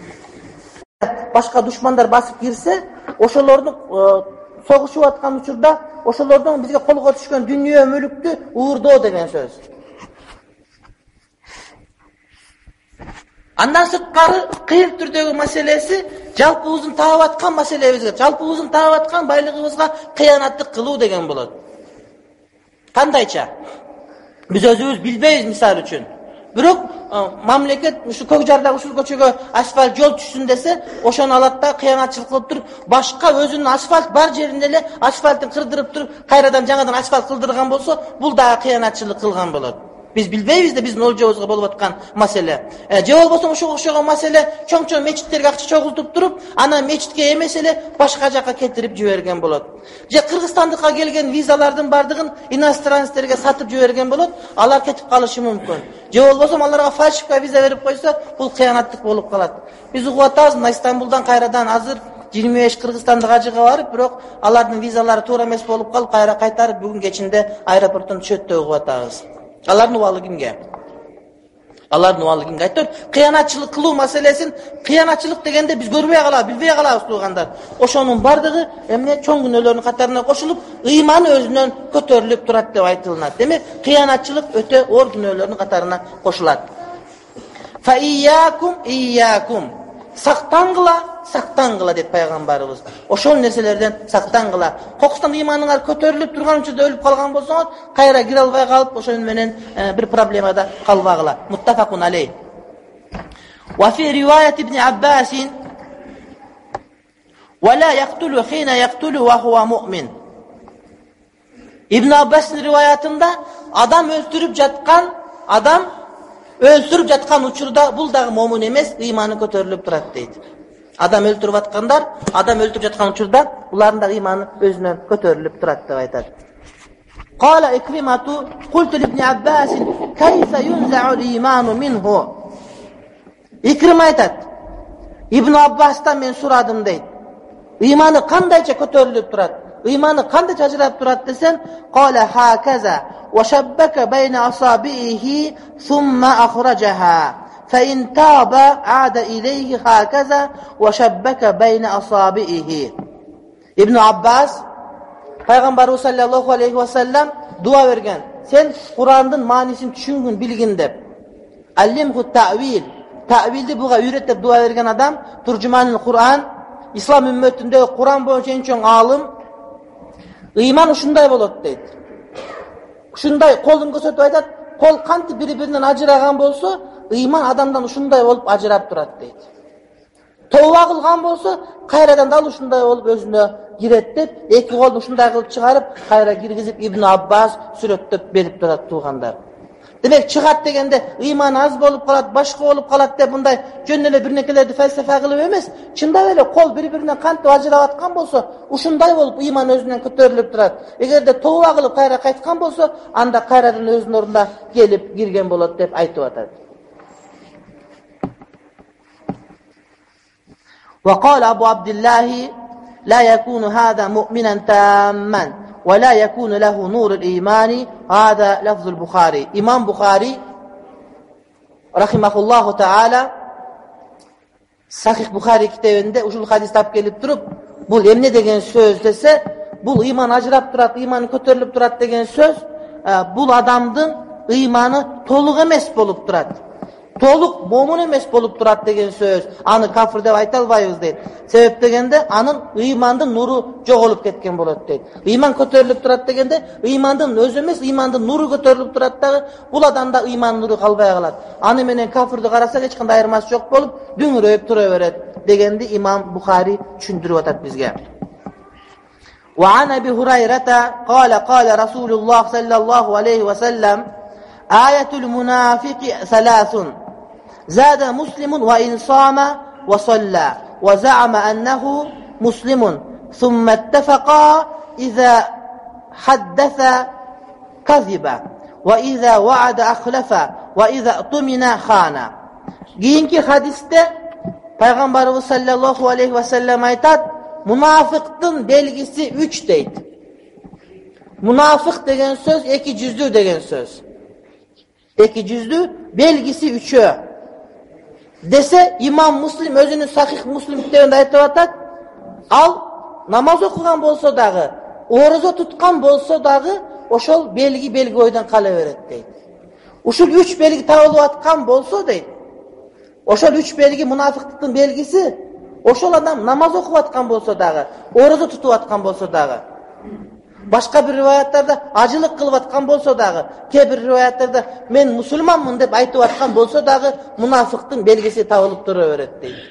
Башка душмандар басып кирсе, ошолордун согушуп аткан учурда ошолордун бизге колго түшкөн дүнүйө мүлүктү уурдоо деген сөз. Андан сырткары кыйын түрдөгү маселеси жалпыбыздын таап аткан маселебизге, жалпыбыздын таап аткан байлыгыбызга кыянаттык кылуу деген болот. Кандайча? Биз өзүбүз билбейбиз мисал үчүн. Бирок мамлекет ушу көк жардагы ушул көчөгө асфальт жол түшсүн десе, ошону алат да кыянатчылык кылып туруп, башка өзүнүн асфальт бар жеринде эле асфальтын кырдырып туруп, кайрадан жаңадан асфальт кылдырган болсо, бул дагы кыянатчылык кылган болот. Biz bilbeybiz de bizim olacağımızda bolup atkan mesele. Je olbosa uşu okşagan mesele çoğ meçitlerge akça çoğultup durup, ana meçitke emesele başka jaka ketirip jibergen bolot. Je Kırgızstandıkka gelgen vizalardan bardığın inostranslarga satıp jibergen bolot, alar ketip kalışı mümkün. Je olbosa alarga falşifka viza verip koysa, bul kıyanatlık bolup kalat. Biz uguataz, İstanbul'dan kayradan hazır 25 Kırgızstandık acıga varıp, bирок alardın vizalары to'g'ri emas bolup kalıp, kayra kaytarıp bugün geçinde aeroportun çöttü uguataz. Alarni uvalı kimge? Alarni uvalı kimge? Aytır, kıyanatçılık kılуу meselesin, kıyanatçılık degende biz görmeye kalab, bilbeye kalabız tuğandar. Oşonun bardığı, emne çoğun günölörünün katarına koşulup, iman özünden kötörülüp durat dep aytılınat. Demek, kıyanatçılık öte or günölörünün katarına koşulat. Fa iyyakum. Saktangıla deyip paygambarımız. Oşol nerselerden saktangıla. Kokustan imanыңар kötörülüp turgan üçünde ölüp kalgan bolsoňuz, kayra gire albay kalıp oşol menen bir problemada kalbagıla. Muttafaqun aleyh. Wa fi rivayet İbn Abbas ve la yaqtulu hina yaqtulu ve huwa mu'min. İbn Abbas'ın rivayetinde adam öldürüp жаткан учурда бул дагы момун эмес, ыйманы көтөрүлүп турат дейт. Адам өлтүрүп аткандар, адам өлтүрүп жаткан учурда булардын дагы ыйманы өзүнөн көтөрүлүп турат деп айтат. Qala Ikrimatu qultu li Ibn Abbas kayfa yunza'u al-imanu minhu. İkrim aytat. İbn Abbas'tan men suradım deyt. Ыйманы кандайча көтөрүлүп турат? Ыйманы кандайча ажырап турат десен, qala hakaza wa shabbaka bayna asabihi thumma akhrajaha fa in taba aada ilayhi hakaza wa shabbaka bayna asabihi. İbn Abbas Peygamberimiz sallallahu aleyhi ve sellem dua bergen. Sen Kur'an'ın manisini düşüngün, bilgin dep. Allimhu ta'vil. Ta'vildi buga üret dep dua bergen adam, turjumanul Kur'an, İslam ümmetinde Kur'an boyunca en çoğun alim, Ыйман ушундай болот дейт. Ушундай колун көрсөтүп айтат, кол кантип бири-биринен ажыраган болсо, ыйман адамдан ушундай болуп ажырап турат дейт. Тооба кылган болсо, кайрадан дал ушундай болуп өзүнө кирет деп, эки колду ушундай кылып чыгарып, кайра киргизип Ибн Аббас сүрөттөп берип турат туугандар. Демек чыгат дегенде ыйман аз болуп калат, башка болуп калат деп мындай жөн эле бирнекелерди фалсафа кылып эмес, чындап эле кол бири-биринен кантип ажырап аткан болсо, ушундай болуп ыйман өзүнөн көтөрүлүп турат. Эгерде тооба кылып кайра кайткан болсо, анда кайрадан өзүнүн ордуна келип кирген болот деп айтып атат. وقال أبو عبد الله لا يكون هذا مؤمنا تاما ولا يكون له نور الإيمان. هذا لفظ البخاري. İmam Bukhari rahimahullahu taala Sahih Bukhari kitabında uşul hadis tap gelip durup bu emne degen söz dese, bu iman ajrap turat, imanı kötörülüp turat degen söz, bu adamdın imanı toluk emes bolup turat. Толук момун эмес болуп турат деген сөз. Аны кафир деп айта албайбыз дейт. Себеп дегенде анын ыймандын нуру жоголуп кеткен болот дейт. Ыйман көтөрүлүп турат дегенде ыймандын өзү эмес, ыймандын нуру көтөрүлүп турат дагы, бул адамда ыйман нуру калбай калат. Аны менен кафирди карасак эч кандай айырмасы жок болуп, дүңүрөп тура берет дегенди имам Бухари түшүндүрүп атат бизге. Wa an Abi Hurayrata qala qala Rasulullah sallallahu aleyhi ve sellem ayatul munafiqi salasun زاد مسلم وإن صام وصلى وزعم أنه مسلم ثم اتفقا إذا حدث كذب وإذا وعد أخلف وإذا اؤتمن خان. Keyinki hadiste Peygamberimiz sallallahu aleyhi ve sellem aytat, münafıktın belgisi 3 deyt. Münafık degen söz iki yüzlü degen söz. İki yüzlü belgisi 3'ü. Dese İmam Müslim özünün Sahih Müslim kitabında aytып atat, al namaz okugan bolsa dagı, oroza tutkan bolsa dagı, oşol belgi oydan kala beret deyt. Uşul 3 belgi tabılıp atkan bolsa deyt. Oşol 3 belgi münafıklıktın belgisi, oşol adam namaz okup atkan bolsa dagı, oroza tutup atkan bolsa dagı. Başka bir rivayetlarda acılık kılıp atkan bolsa dağı, kebir rivayetlarda men musulmanmın dep aytıp atkan bolsa dağı münafıktın belgisi tabılıp duruveret deydi.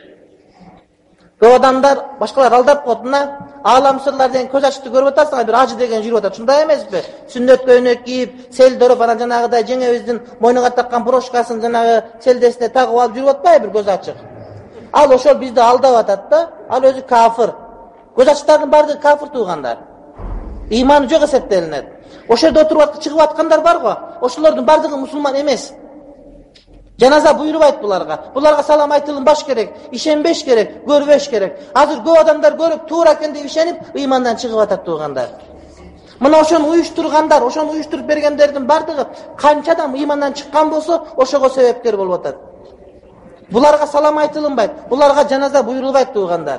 Ve adamlar başkalar aldap koduna ağlam sırlardan göz açtı görüp atarsana bir acı degen jürüp atar. Şunda emes mi? Sünnet köyünök giyip, sel dörüp ana janagıday Ceneviz'in moynuğa takkan broşkasını janagı seldesine takıp alıp jürüp atpay bir göz açık. Al oşol bizde aldap atat da, al özü kafir. Göz açıkların bardığı kafir tuğanlar. İmanı çok eseptelinedi. O şerde oturup çıkıp atkanlar var mı? Oşulardın bardığı Müslüman emes. Cenaza buyurup ayt bularga. Bularga salam aytılın baş gerek, işenbeş gerek, görbeş gerek. Hazır gö adamlar görüp tuğra kendi işenip imandan çıkıp atat tuğanlar. Mına oşonu uyuşturganlar, oşonu uyuşturup bergenlerden bardığı kança adam imandan çıkkan bolsa oşoga sebepker bolup atat. Bularga salam aytılın bayt, bularga cenaza buyurup ayt tuğanlar.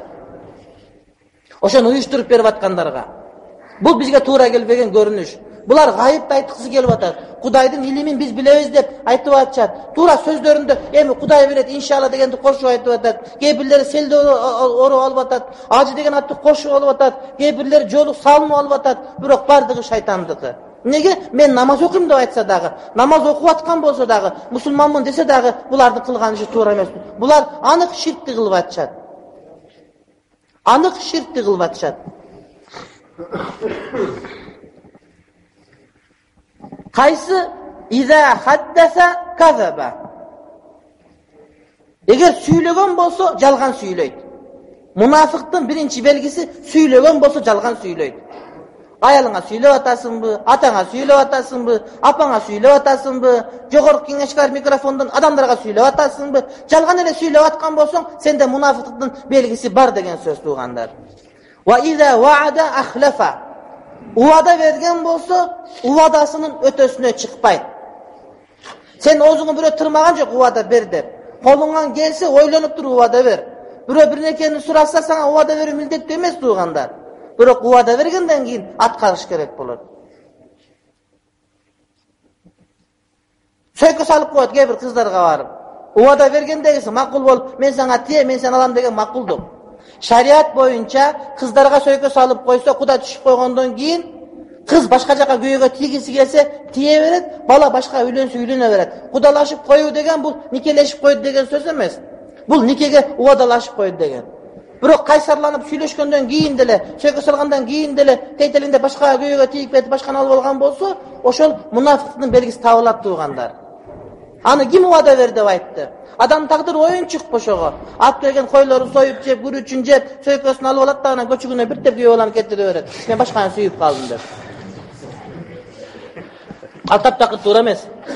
Oşonu uyuşturup berip atkanlarga. Bu bizge tuğra gelbegen görünüş. Bular gayipte aytqысы kelip atar. Kudayдын ilimin biz bilebиz dep aytıp atçat. Tuğra sözlerinde emi Kuday bilet inşallah degendi koşup aytıp atat. Kebirleri selde orup alıp atat. Acı degen atты koşup alıp atat. Kebirleri joluk salınıp alıp atat. Biroq bardığı şeytandığı. Nege? Men namaz okuyum dep aytsa dagı, namaz okup atkan bolsa dagı, musulmanmın dese dagı bulardın kılgan işi tuğra emes. Bular anık şirkti kılıp atçat. Anık şirkti kılıp atçat. Kaysı iza haddasa kazaba. Eğer söylegen bolsa jalgan söyleydi. Münafıktın birinci belgisi söylegen bolsa jalgan söyleydi. Ayalına söylep atasınbı, atana söylep atasınbı, apana söylep atasınbı, jogorku kengешкар mikrofondan adamlarga söylep atasınbı. Jalgan ele söylep atkan bolsaң, sende münafıktın belgisi bar degen söz tuğanlar. Ve iza vaada akhlafa. Uvada vergen bolsa, uvadasının ötesine çıkpaydı. Sen ozunu bire tırmagan jok uvada ber dep. Kolundan gelse oylanyp tur uvada ver. Bire birnekeni surasa sana uvada veriş mildetli emes tuğanlar. Biroq uvada vergenden keyin atkarış gerek bolar. Söykü salıp koyat kebir kızlarga barıp. Uvada vergendegisi makul bolup, men sana tiye, men sen alam degen makuldur. Şariat boyunca kızlarga söykö salıp koysa, kuda düşüp koygondan keyin kız başka jaka göğөгө tiygisi kelse tiye beret, bala başka üylönse üylöne beret. Kudalaşıp koyu degen bu nikeleşip koydu degen söz emes. Bu nikege ubadalaşıp koydu degen. Bирок кайсарланып сүйлөшкөндөн кийин деле, сөйкө салгандан кийин деле тетелинде башка көйгө тийип кетип башканы алып алган болсо, ошол мунафиктин белгиси табылат тугандар. Аны ким убада берди деп айтты? Адам тагдыр оюнчук бошого. Алып келген койлорун союп жеп, күрүчүн жеп, сөйкөсүн алып алат да анан көчүгүнө бир теп күйөп алып кетире берет. Мен башканы сүйүп калдым деп. Калтап такыр туура эмес.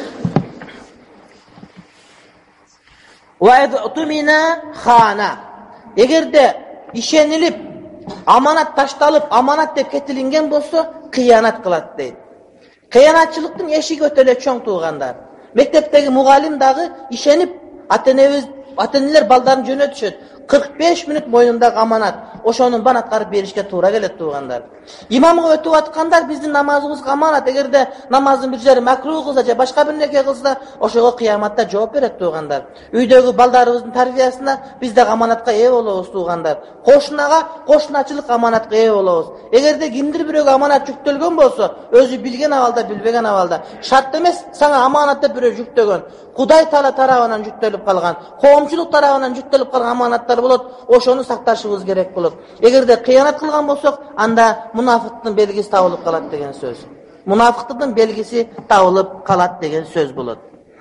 Ва тумина хана. Эгерде ишенилип, аманат ташталып, аманат деп кетилинген болсо, кыянат кылат дейт. Кыянатчылыктын эшиги өтө эле чоң туугандар. Мектептеги мугалим дагы ишенип, ата-энелер балдарын жөнөтүшөт. 45 мүнөт мойнундагы аманат, ошонун бан аткарып беришке туура келет туугандар. Имамга өтүп аткандар биздин намазыбызга аманат. Эгерде намаздын бир жери макрух кылса же башка бир нерсе кылса, ошого кыяматта жооп берет туугандар. Үйдөгү балдарыбыздын тарбиясына биз да аманатка ээ болобуз туугандар. Кошунага кошуначылык аманатка ээ болобуз. Эгерде кимдир бирөөгө аманат жүктөлгөн болсо, өзү билген абалда, билбеген абалда, шарт эмес сага аманат деп бирөө жүктөгөн. Кудай Таала тарабынан жүктөлүп калган, коомчулук тарабынан жүктөлүп калган аманаттар болот, ошону сакташыбыз керек болот. Эгерде кыянат кылган болсок, анда мунафиктин белгиси табылып калат деген сөз. Мунафиктин белгиси табылып калат деген сөз болот.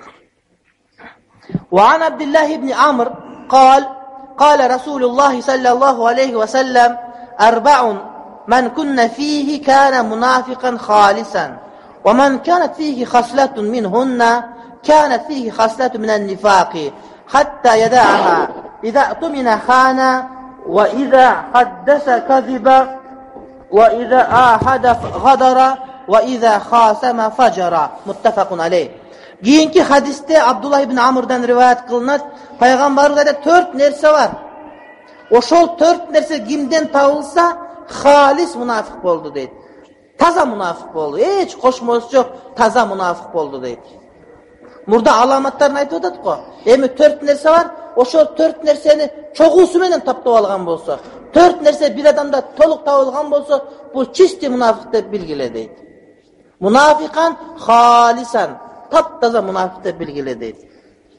Ва ан Абдуллах ибн Амр قال رسول الله صلى الله عليه وسلم أربع من كن فيه كان منافقا خالصا ومن كانت فيه خصلة منهن كانت فيه خصلة من النفاق حتى يدعها إذا اؤتمن خان وإذا حدث كذب وإذا عاهد غدر وإذا خاصم فجر متفق عليه. Keyinki hadiste Abdullah ibn Amr'dan rivayet kılınat. Peygamber'de 4 nerse var. Oşol 4 nerse kimden tavılsa halis münafık oldu deydi. Taza münafık oldu. Hiç koşması yok. Taza münafık oldu deydi. Burada alamatlarını aytып атат ko. Emi 4 nerse var. Oşol 4 nerseni çoğusu menen taptap algan bolsa, 4 nerse bir adamda toluk tabılgan bolsa, bu çisti münafık dep bilgile deydi. Munafikan halisan, taptaza münafık dep bilgile deydi.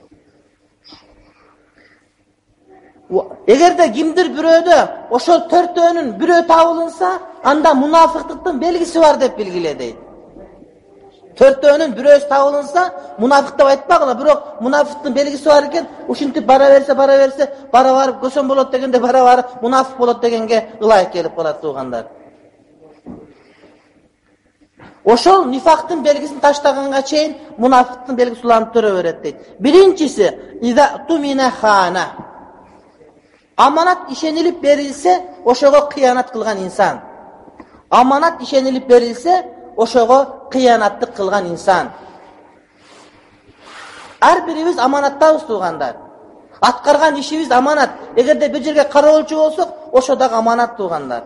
Egerde kimdir biröödө oşol 4-önün birөө tabılınsa, anda münafıklıktın belgisi var dep bilgile deydi. 4-önün birөөsü tabılınsa, münafık dep aytpagıla, birok münafıktın belgisi var eken, uşintip bara verse, bara varıp kösön bolot degende bara varıp, münafık bolot degenge ılayık gelip kalat tuğandar. Oşol nifaktın belgisini taştaganga çeyin, münafıktın belgisi ulanıp töre öğret deydi. Birincisi, İza tumine khana. Amanat işenilip verilse, oşogo kıyanat kılgan insan. Amanat işenilip verilse, oşogo kıyanatlık kılgan insan. Her birimiz amanatta tuğandar. Atkargan işimiz amanat. Egerde bir жерге karoolçu olsak, oşodak amanat tuğandar.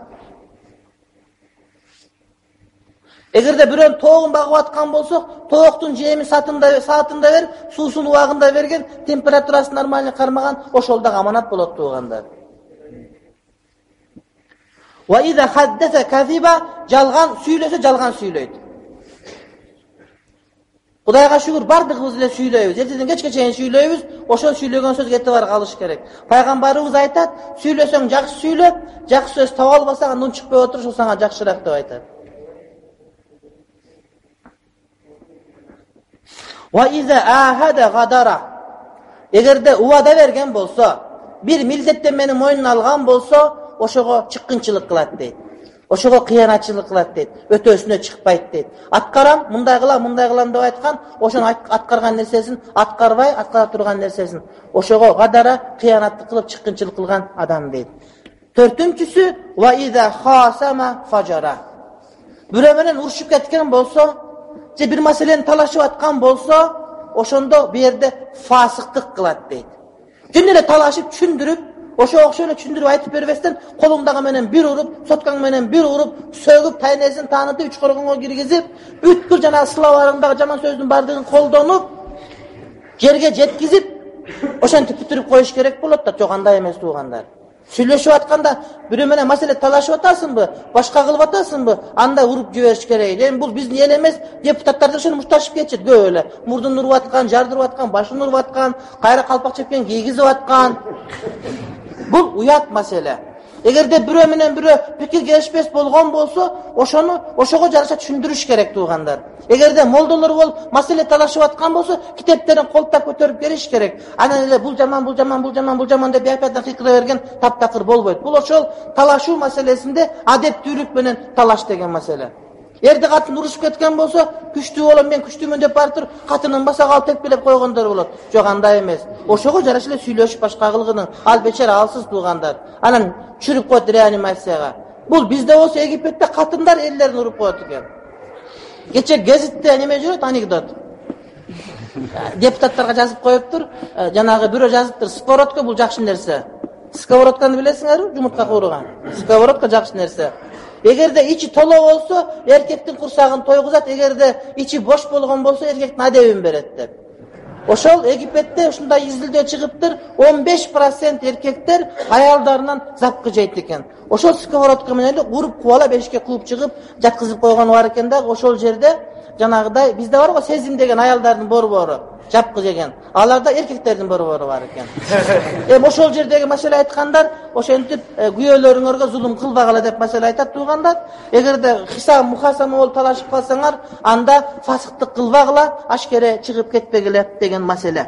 Egerde birön toğun bagıp atkan bolsak, toğuktun jemi saatında ver, suusun uagında vergen, temperaturası normaline karmagan, oşoldak amanat bolot tuğandar. Ve iza haddese kaziba, jalgan süylese jalgan süyleydi. Kudayga şükür bardığımız ile süyleyimiz. Erteden geçke çeyin süyleyimiz, oşol süylegen söz geti var kalış gerek. Peygamberimiz aytat, süylesen jakşı süylep, jakşı söz taba albasan, andan çıkpay otur, o sana jakşırak dep aytat. Ve iza ahada gadara. Egerde uwada bergen bolsa, bir mildetten meni moynuna algan bolsa, oşogo çıkkınçılık kılat deydi. Oşogo kıyanatçılık kılat deydi. Ötösüne çıkpayt deydi. Atkaram, mınday kılam dep aytkan, oşonu atkargan nersesin, atkarbay, atkara turgan nersesin. Oşogo gadara kıyanatlık kılıp çıkkınçılık kılgan adam deydi. Dördüncüsü, ve iza khasama fajara. Birö menen uruşup ketken bolsa, bir meseleni talaşıp atkan bolsa, oşondo bir yerde fasıklık kılat deydi. Cündele talaşıp çündürüp, oşo şöyle çündürüp aytıp berbesten, kolundağı menen bir urup, sotkan menen bir urup, sögüp, taynesini tanıtıp, üç korgunga girgizip, bütkür jana sılavarındağı jaman sözdün bardığın koldonup, jerge jetkizip, oşantip bütürüp koyuş gerek bolot da, çok anda emes tuğandar. Сүйлөшүп атканда бирөө менен маселе талашып атасыңбы, башка кылып атасыңбы, анда уруп жибериш керек. Эми бул биздин эл эмес, депутаттар ошону мушташып кетишет көп эле. Мурдун уруп аткан, жардырып аткан, башын уруп аткан, кайра калпак чепкен кийгизип аткан. Бул уят маселе. Эгерде бирөө менен бирөө пикир келишпес болгон болсо, ошого жараша түшүндүрүш керек туугандар. Эгерде молдолор болуп маселе талашып аткан болсо, китептерин колтоп көтөрүп бериш керек. Анан эле бул жаман деп бияпадан кыйкыра берген таптакыр болбойт. Бул ошол талашуу маселесинде адептүүлүк менен талаш деген маселе. Эрде катын урушуп кеткен болсо, күчтүү болом, мен күчтүүмүн деп барып, катынын басага алып тепкилеп койгондор болот. Жок, андай эмес. Ошого жараша эле сүйлөшүп башка кылгынын. Ал бечара алсыз туугандар. Анан чүрүп коет реанимацияга. Бул бизде болсо Египетте катындар элдерин уруп коет экен. Кече гезитте неме жүрөт, анекдот. Депутаттарга жазып коюптур, жанагы бирөө жазыптыр, сковородка бул жакшы нерсе. Сковородканы билесиңерби? Жумуртка кууруган. Сковородка жакшы нерсе. Эгерде ичи толо болсо, эркектин курсагын тойгузат, эгерде ичи бош болгон болсо, эркектин адебин берет деп. Ошол Египетте ушундай изилдөө чыгыптыр, 15% эркектер аялдарынан запкы жейт экен. Ошол сковородка менен уруп кубалап эшикке кууп чыгып, жаткызып койгону бар экен да, ошол жерде жанагыдай бизде бар го сезим деген аялдардын борбору, жапкы жеген. Аларда эркектердин борбору бар экен. Эми ошол жердеги маселе айткандар, ошентип күйөөлөрүңөргө зулум кылбагыла деп маселе айтат туугандар. Эгерде хисап мухасама болуп талашып калсаңар, анда фасыктык кылбагыла, ашкере чыгып кетпегиле деген маселе.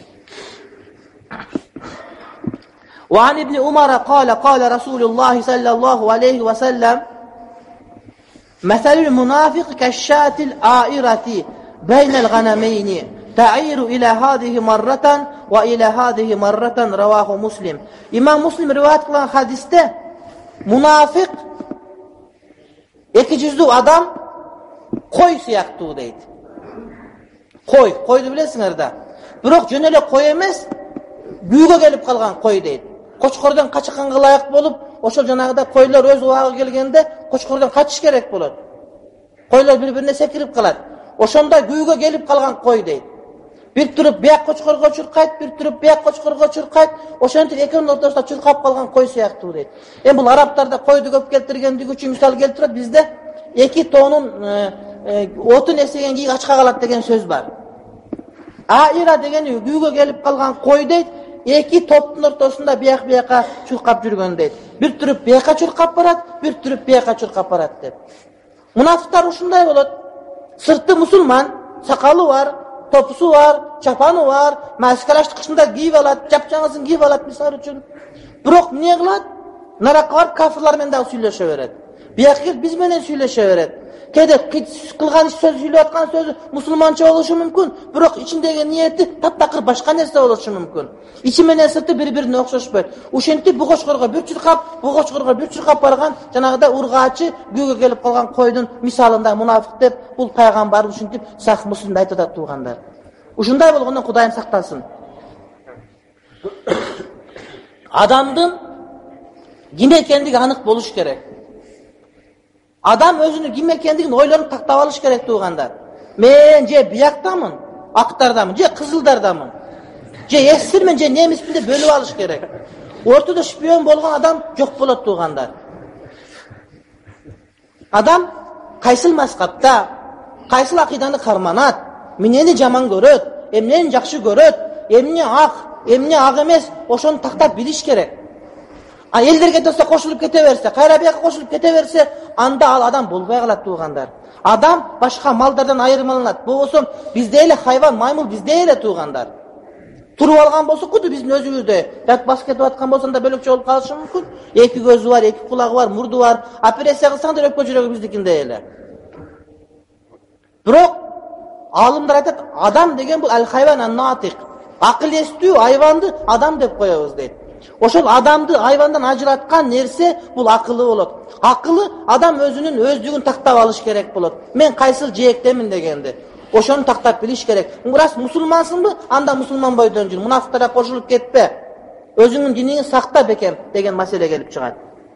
وعن ابن عمر قال رسول الله صلى الله عليه وسلم مثل المنافق كالشاة العائرة بين الغنمين تعير إلى هذه مرة وإلى هذه مرة رواه مسلم. İmam Muslim rivayet kılan hadiste münafık iki yüzlü adam koy siyaktı deydi. Koydu bilesiniz de. Bırak jönele koy emez, büyüge gelip kalgan koy deydi. Koçkordan kaçıkanга layık bolup, oşol janagıda koylar öz uağı gelgende koçkordan kaçış gerek bolot. Koylar birbirine sekirip kalat. Oşonda büyüge gelip kalgan koy deydi. Bir turup biyak koçkorga çurkayt, bir turup biyak koçkorga çurkayt. Oşentip ekinin ortasında çurkap kalgan koy siyaktı deydi. Bu Araplarda koydu köp keltirgendik üçün misal keltirip bizde iki tonun otun esegen giy açka kalat degen söz var. Aira degeni büyüge gelip kalgan koy deydi. İki topun ortasında biyaka çurkap jürgön deydi. Bir turup biyaka çurkap barat, bir turup biyaka çurkap barat deydi. Münafıklar uşunday bolot. Sırtı musulman, sakalı var, topusu var, çapanı var, maskalaştık kışında giyip alat, çapçanısın giyip alat misal üçün. Bırak niye kılat? Narak var, kafirlar men daha süylöşe veret. Biyakir biz menen süylöşe veret. Kede kılgan söz süylöp atkan sözü musulmança oluşu mümkün. Bırak içindeki niyeti taptakır başka nerse oluşu mümkün. İçi menen sırtı birbirine okşoşpayt. Uşenti bu koçkorga bir çırkap, bu koçkorga bir çırkap bargan, janagıda urgaçı göğe gelip kalgan koydun misalında münafık dep, bul paygambar uşentip sak muslimde aytadat tuğanlar. Uşunday bolgondan Kudayım saktasın. Adamdın kim ekendigi anık boluş gerek. Adam özünü kim ekendigini oylarını taktap alış gerek tuğanlar. Men je biyaktamın, aktardamın, je kızıldardamın. Je esirmen, je nemisminde bölüp alış gerek. Ortada şpiyon bolgan adam yok bolat tuğanlar. Adam kaysıl maskapta, kaysıl akidany karmanat, meneni jaman göröt, emneni jakşı göröt, emne ak emes, oşonu taktap biliş gerek. Elderge dosta koşulup kete verse, kayra biyaka koşulup kete verse, anda al adam bolbay kalat tuğanlar. Adam başka mallardan ayırmalanat. Bu olsun bizde ele hayvan, maymul bizde ele tuğanlar. Turup algan bolsa kudu bizim özümüzde. Yak basket atkan bolsan da bölükçe olup kalışı mümkün. Eki gözü var, eki kulağı var, murdu var. Operasiya kılsan da öpke jüregi bizdikinde ele. Bırak alımlar aytat, adam degen bu el hayvan an-natik. Akıl estүү hayvandı adam dep koyabız deydi. Oşol adamdı hayvandan ajıratkan nerse bul akıllı bolot. Akıllı adam özünün özdüğün taktap alış gerek bolot. Men kaysıl jeyektemin degendi. Oşonu taktap biliş gerek. Muras musulmansın mı? Anda musulman boydan jür. Münafıklara koşulup ketpe. Özünün dinini sakta bekem degen mesele gelip çıgat.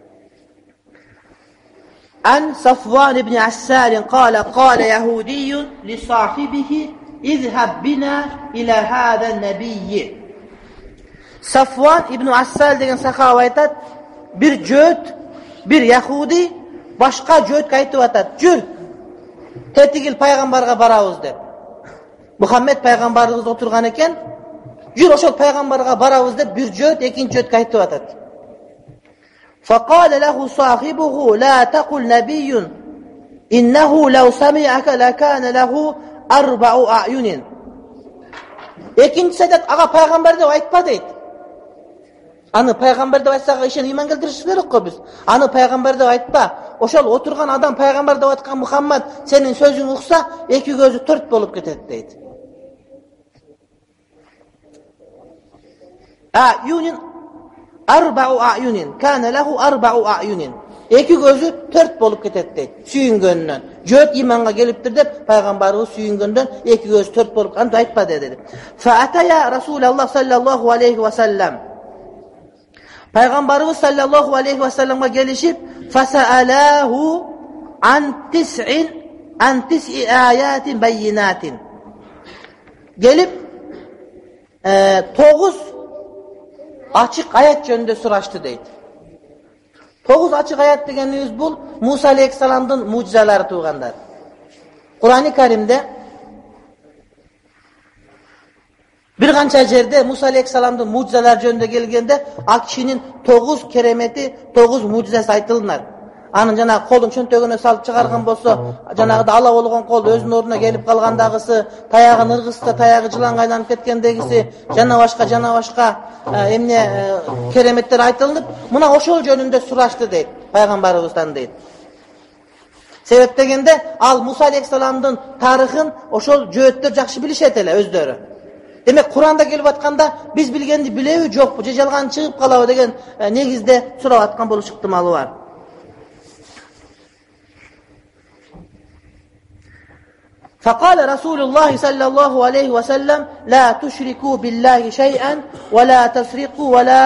An Safvan ibn Assalin qala Yahudiyyun li sahibihi izhab bina ila hada nebiyyi. Safvan ibn Assal деген сахаба айтат, bir jöt, bir Yahudi başka jötke айтып атат, жүр, тетигил пайгамбарга барабыз деп. Muhammed пайгамбарыбыз отурган экен, жүр ошол пайгамбарга барабыз деп bir jöt, экинчи jötke айтып атат. فقال له صاحبه لا تقل نبي إنه لو سمعك لكان له أربع أعين. Экинчиси айтат, ага пайгамбар деп айтпа дейт. Аны пайгамбар деп айтсак ишен иман келтириш керек го биз. Аны пайгамбар деп айтпа. Ошол отурган адам пайгамбар деп айткан Мухаммад сенин сөзүң укса, эки көзү төрт болуп кетет дейт. A'yunin arba'u a'yunin kana lahu arba'u a'yunin. Эки көзү төрт болуп кетет дейт. Сүйүнгөндөн. Жөт иманга келиптир деп пайгамбарыбыз сүйүнгөндөн эки көзү төрт болуп антип айтпа dedi. Fa'ataya Rasulullah sallallahu aleyhi ve sellem. Пайгамбарыбыз sallallahu aleyhi ve sellem'e gelişip fasa'alahu an tis'i ayatin bayyinatin. Gelip 9 açık ayet jönündө suraştı deydi. 9 açık ayet degenimiz bul Musa aleyhissalamdın mucizelari tuğanlar. Kur'an-ı Kerim'de bir kança jerde Musa aleyhissalamdın mucizeler jönündө gelgende akşinin 9 keremeti, 9 mucizesi aytılınlar. Anın jana kolun çöntөгүнө salıp çıkargan bolsa, janagıda ala болгон kol özünün oruna gelip kalgandagысы, tayagın ırgısta tayagı жыланга айланып кеткендегisi, жана башка эмне кереметтер айтылып, мына ошол жөнүндө сурашты дейт, пайгамбарыбыздан дейт. Себеп дегенде, ал Musa алейхиссаламдын тарыхын ошол жөөттөр жакшы билишет эле өздөрү. Demek Kur'an'da gelip atkanda biz bilgendi bilevi jokpu, je жалган чыгып калабы деген негизде сурап аткан болуш ыктымалы бар. فقال رسول الله صلى الله عليه وسلم لا تشركوا بالله شيئا ولا تسرقوا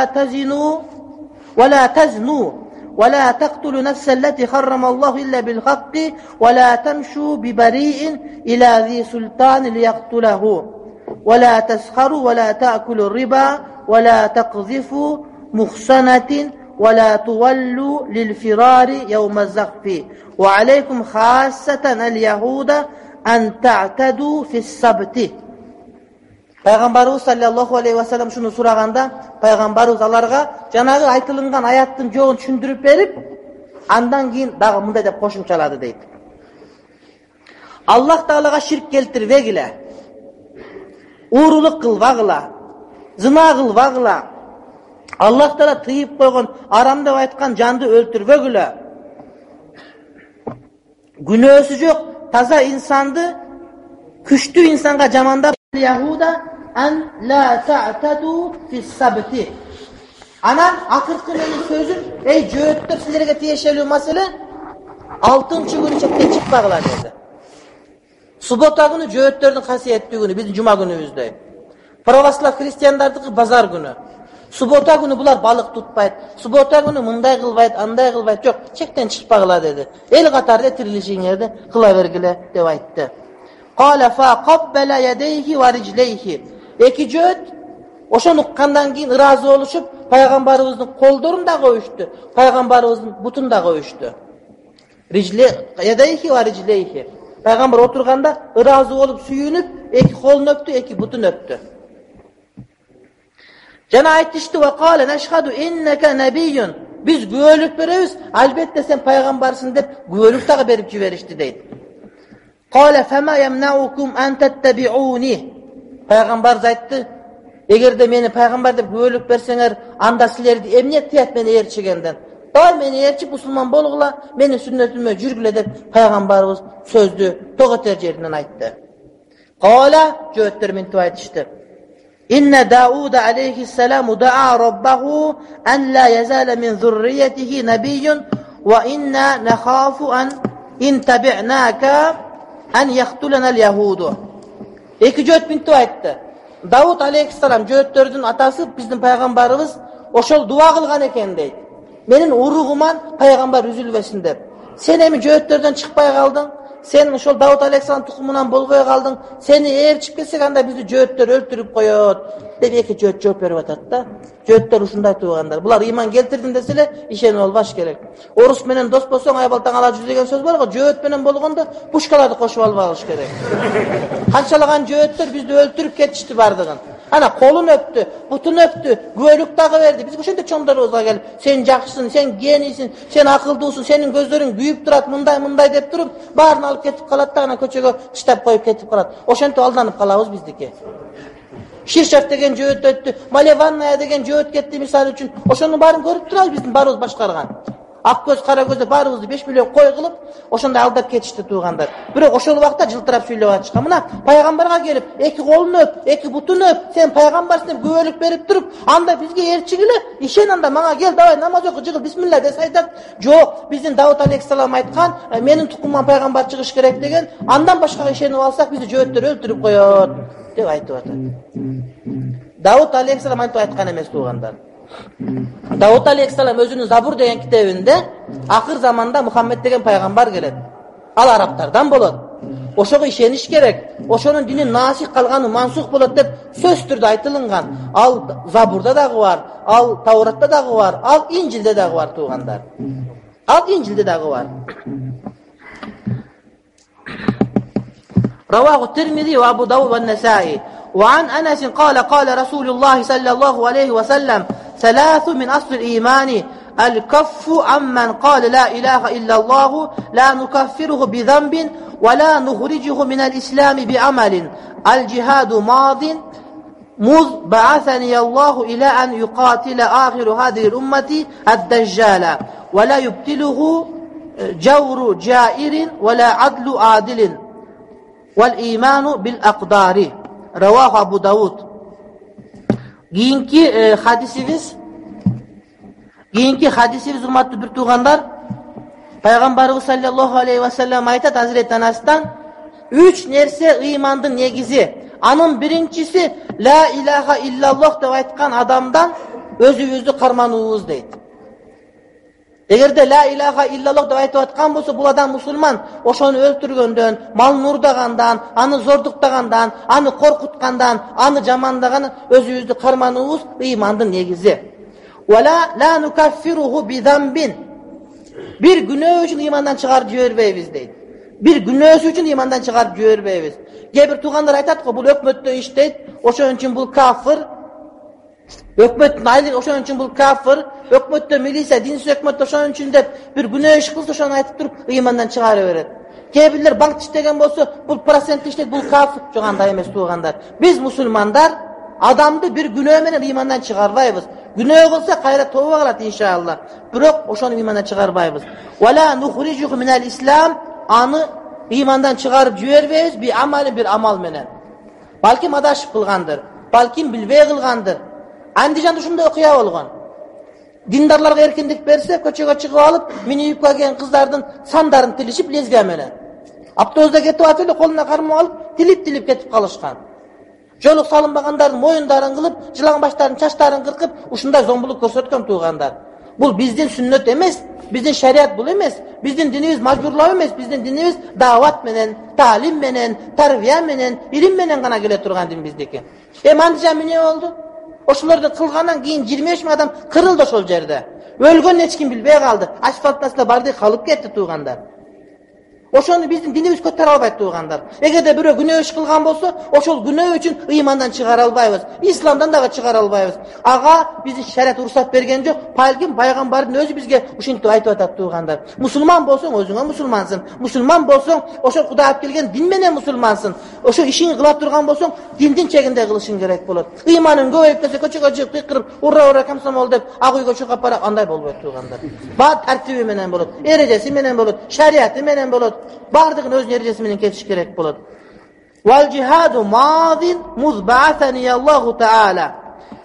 ولا تزنوا ولا تقتلوا نفس التي حرم الله إلا بالحق ولا تمشوا ببريء إلى ذي سلطان ليقتله ولا تسخروا ولا تأكلوا الربا ولا تقذفوا محصنة ولا تولوا للفرار يوم الزحف وعليكم خاصة اليهود أن تعتدوا في السبت. Пайгамбарыбыз sallallahu aleyhi ve sellem şunu suraganda, Пайгамбарыбыз аларга жанагы айтылган аяттын жогун түшүндүрүп берип, андан кийин дагы мындай деп кошумчалады дейт. Аллах Таалага ширк келтирбегиле, уурулук кылбагыла, зына кылбагыла, Аллах Таала тыйып койгон арам деп айткан жанды өлтүрбөгүлө. Günөөсү жок таза инсанды күчтүү инсанга жамандап Яхуда ан ла та'таду фис-сабти. Анан акыркы менин сөзүм, эй жөөттөр силерге тиешелүү маселе 6-чы күнү чектен чыкпагыла деди. Субота күнү жөөттөрдүн касиеттүү күнү, биздин жума күнүбүздөй. Православ христиандардыкы базар күнү. Субота күнү булар балык тутпайт. Субота күнү мындай кылбайт, андай кылбайт. Жок, чектен чыкпагыла деди. Эл катарда тирилишиңерди кыла бергиле деп айтты. Qala fa qabbala yadayhi wa rijlayhi. Эки жөөт ошону уккандан кийин ыраазы болушуп, пайгамбарыбыздын колдорун да коюшту, пайгамбарыбыздын бутун да коюшту. Rijle yadayhi wa rijlayhi. Пайгамбар отурганда ыраазы болуп сүйүнүп, эки колун өптү, эки бутун өптү. Жана айтышты ва qala nashhadu innaka nabiyyun. Biz күбөлүк беребиз, албетте сен пайгамбарсың деп күбөлүк дагы берип жиберишти дейт. Qala fama yamna'ukum an tattabi'uni. Пайгамбар айтты, эгерде мени пайгамбар деп күбөлүк берсеңер, анда силерди эмне тият мени ээрчигенден? Дай мени ээрчип мусулман болгула, менин сүннөтүмө жүргүлө деп пайгамбарыбыз сөздү тоготер жеринен айтты. Qala жөөттөр мынтип айтышты. Inna Daud aleyhisselam da'a rabbahu an la yazala min zurriyetihi nabiyyun wa inna nakhafu an in tabi'naka an yaqtulana al-yahudu. Эки жөөт мынтип айтты. Давуд алейхиссалам жөөттөрдүн атасы биздин пайгамбарыбыз ошол дуа кылган экен дейт. Менин уругуман пайгамбар үзүлбесин деп. Сен эми жөөттөрдөн чыкпай калдың, sen ошол Давут алейхиссалам тукумунан болбой калдың, сени ээрчип келсек анда бизди жөөттөр өлтүрүп коет деп эки жөөт жооп берип атат да. Жөөттөр ушундай туугандар. Булар ыйман келтирдим десе эле ишенип албаш керек. Орус менен дос болсоң айбалтаң ала жүз деген сөз бар го. Жөөт менен болгондо пушкаларды кошуп албагыш керек. Канчалаган жөөттөр бизди өлтүрүп кетишти бардыгын. Ana kolun öptü, butun öptü, güvölük dağı verdi. Biz kuşunda çonlarımıza gelip, sen jakşısın, sen genisin, sen akıldısın, senin gözlerin büyüp durat, mınday dep durup, bağrını alıp ketip kalat da ana köçöge çıtap koyup ketip kalat. Oşento aldanıp kalabız bizdeki. Şirşaf degen jööt öttü, Malevannaya degen jööt ketti misal üçün. Oşonun barın görüp durabız bizim barыбыз başkargan. Akköz, Karagöz'de barыбызды 5 milyon koy kılıp, oşonda aldap ketişti tuğanlar. Biri oşol vakta жылтырап söylep atışkan. Mına paygambarga gelip, eki kolunu öp, eki butunu öp, sen paygambarsın hep güvölük berip durup, anda bizge erçigili, işen anda mana gel davay namaz oku, jığıl, bismillah dese aytat. Yok, bizim Davut aleyhissalam aytkan, menin tukumman paygambar çıkış gerek degen, andan başka işenip alsak bizi jööttörü öldürüp koyot, dep aytıp atat. Davut aleyhissalam aytkan emes tuğanlar. Davut aleyhissalam özünün Zabur degen kitabında akır zamanda Muhammed degen paygambar geledi. Al Araplardan bolot. Oşoga işeniş gerek. Oşonun dini nasih kalganı mansuh bolot dep söz türde aytılıngan. Al Zaburda dagı var, al Tavrat'ta dagı var, al İncil'de dagı var tuğanlar. Al İncil'de dagı var. Ravahu Tirmizi ve Abu Davud ve Nesai. وعن أنس قال رسول الله صلى الله عليه وسلم ثلاث من أصل الإيمان الكف عمن قال لا إله إلا الله لا نكفره بذنب ولا نخرجه من الإسلام بعمل الجهاد ماض مذ بعثني الله إلى أن يقاتل آخر هذه الأمة الدجال ولا يبتله جور جائر ولا عدل عادل والإيمان بالأقدار. Ravahu Abu Davud. Giyinki hadisimiz hurmatlı bir tuğanlar, Peygamberimiz sallallahu aleyhi ve sellem aytat Hazreti Anas'tan 3 nerse imandın negizi. Anın birincisi la ilahe illallah dep aytkan adamdan özübüzdü karmanıbız deydi. Eğer de la ilahe illallah dep aytıp atkan bolsa bul adam musulman, oşonu öldürgöndön, mal nurdagandan, anı zorduktagandan, anı korkutkandan, anı jamandagan özübüzdü karmanıbız imandın negizi. Ve la nukaffiruhu bi zambin. Bir günah üçün imandan çıkarıp jibirбейбиз deydi. Bir günah üçün imandan çıkarıp jibirбейбиz. Gebir tuğanlar aytat ko bul ökmötte iş deydi. Oşon üçün bul kafir. Ökmötün aylık oşon üçün bul kafir. Ökmötte milisiya, dinsiz ökmötte oşon üçün dep bir günah iş kılsa oşonu aytıp durup imandan çıkarıverer. Gebirler bank işlegen bolsa bul prosent işlek bul kafir. Joğanda emes tuğanlar. Biz musulmandar adamdı bir günah menen imandan çıkarbayбыз. Günah olsa kayra tövbe kılat inşallah. Bırak oşonu imandan çıkarbayбыз. Ve la nukhrijuhu minel İslam, anı imandan çıkarıp jibirбейбиz bir amali bir amal menen. Balkim adaşıp kılgandır. Balkim bilbey kılgandır. Andijanda şunda okuya olgan. Dindarlarga erkinlik berse köçege çıkıp alıp miniyip kelgen kızlardın sandарын tilişip lezgen menen. Aptozda ketip atırdı koluna karma alıp tilip ketip kalışkan. Joluk salınbagandardın moyundарын kılıp, жылаң başlarının çaşlarını kırkıp, uşunday zombuluk körsötken tuğandar. Bul bizdin sünnet emes, bizdin şeriat bul emes, bizdin dinimiz majburlav emes, bizdin dinimiz davat menen, talim menen, tarbiya menen, ilim menen gana gele turgan din bizdeki. Mandijan ne oldu? Oşulardı kılgandan keyin 25 adam kırıldı oşol jerde. Ölgön hiç kim bilbey kaldı. Asfalt nasıl bardı kalıp ketti tuğandar. Oşonu bizdin dinimiz kötör albayt tuğandar. Eğer de biri günah iş kılgan bolsa, oşol günah üçün imandan çıkar albayбыз. İslamdan da çıkar albayбыз. Ağa bizi şeriat ruhsat bergen jok. Palkim paygambarın özü bizge uşintip aytıp atat tuğandar. Musulman bolsoň özüňe musulmansın. Musulman bolsoň oşo Huda alip kelgen din menen musulmansın. Oşo işini kıla turgan bolsoň dindin çeginde kılışın gerek bolat. İmanın göbeyip kelse köçege çıkıp kırıp urra kamsamol dep aguyga çöküp para anday bolbойт tuğandar. Ba tertibi menen bolat, erecesi menen bolat, şeriatı menen bolat. Bardığın öz erecesi menen ketiş gerek bolat. Vel cihadu madin muzba'athani Allahu Teala.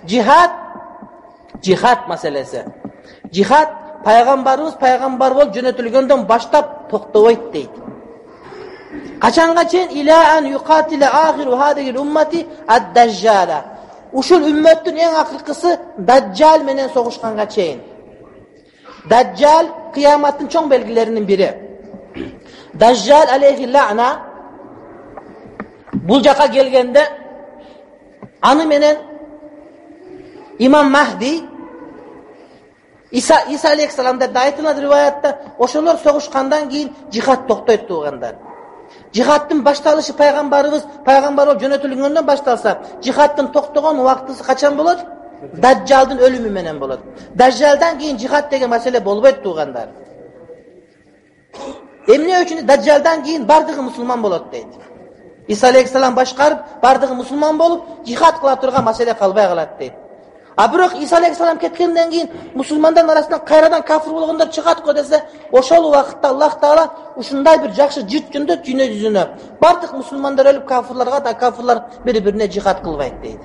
Cihad meselesi. Cihad paygambarımız paygambar bol jönötülgönden baştap toktobayt deydi. Kaçanga çen ila en yuqatile ahiru hadihil ummati ad-dajjala. Uşul ümmetin en akırkısı Dajjal menen soğuşkanga çeyin. Dajjal kıyamatın çoğun belgilerinin biri. Dajjal aleyhi la'na bul jaka gelgende anı menen İmam Mahdi İsa aleyhissalamda da aytıladi rivayatta oşolor soguşkandan keyin cihat toktoyt tuğandar. Cihattın baştalışı paygambar olup jönötülgöndөн baştalsa cihattın toktogon wagtysı kaçan bolat? Dajjaldın ölümü menen bolat. Dajjaldan keyin cihat degen mesele bolboyt tuğandar. Emne üçin Dajjaldan keyin bardygy musulman bolat deydi. İsa aleyhissalam başkarıp bardygy musulman bolup cihat kıla turgan mesele kalbay kalat deydi. Biroq İsa aleyhissalam ketkenden keyin musulmandan arasından kayradan kafir bolgondor çıgat ko dese, oşol wagtda Allah Taala uşunday bir jakşı jütjündü dünya yüzüne. Bardyk musulmanlar ölüp kafirlarga da kafirlar bir-birine cihat kılbayt deydi.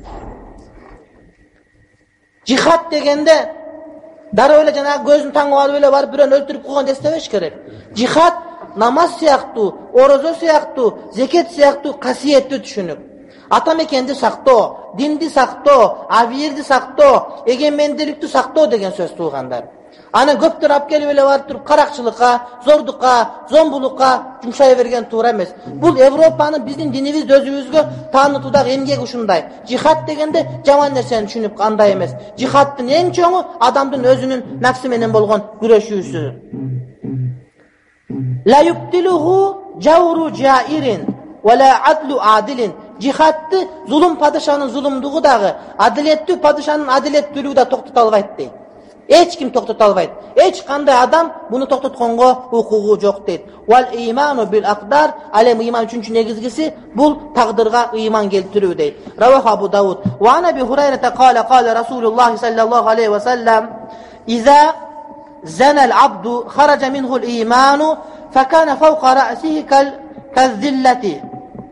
Cihat degende dara öyle jana gözün taňyp alıp öyle barıp biren öldürüp koygan destebeş kerek. Cihat namaz siyaktı, orozo siyaktı, zeket siyaktı kasiyetli düşünüp. Atamekendi sakto, dindi sakto, aviyirdi sakto, egemendilikti sakto degen söz tuğandar. Ana köptür ap gelip öyle barıp turup karakçılıkka, zordukka, zombulukka jumşay bergen tuğra emes. Bul Evropanın bizim dinimiz özübüzgө tanıtudak emgek uşunday. Cihat degende jaman nerseni düşünüp kanday emes. Cihattın en çoğu adamdın özünün nafsi menen bolgon güreşүүsü. La yubtiluhu jawru jairin ve la adlu adilin. Cihattı zulüm padişanın zulümdüğü dağı, adiletli padişanın adiletliliği da toktata albayt deydi. Hiç kim toktata albayt. Hiç kanday adam bunu toktatkongo hukuku jok deydi. Wal imanu bil aqdar, alem iman üçüncü negizgisi bul taqdırga iman keltirүү deydi. Ravah Abu Davud. Wa an Abi Hurayra qala Rasulullah sallallahu aleyhi ve sellem: "İza zana'l abdu kharaca minhu'l imanu fakana fawqa ra'sihi kal-zillati."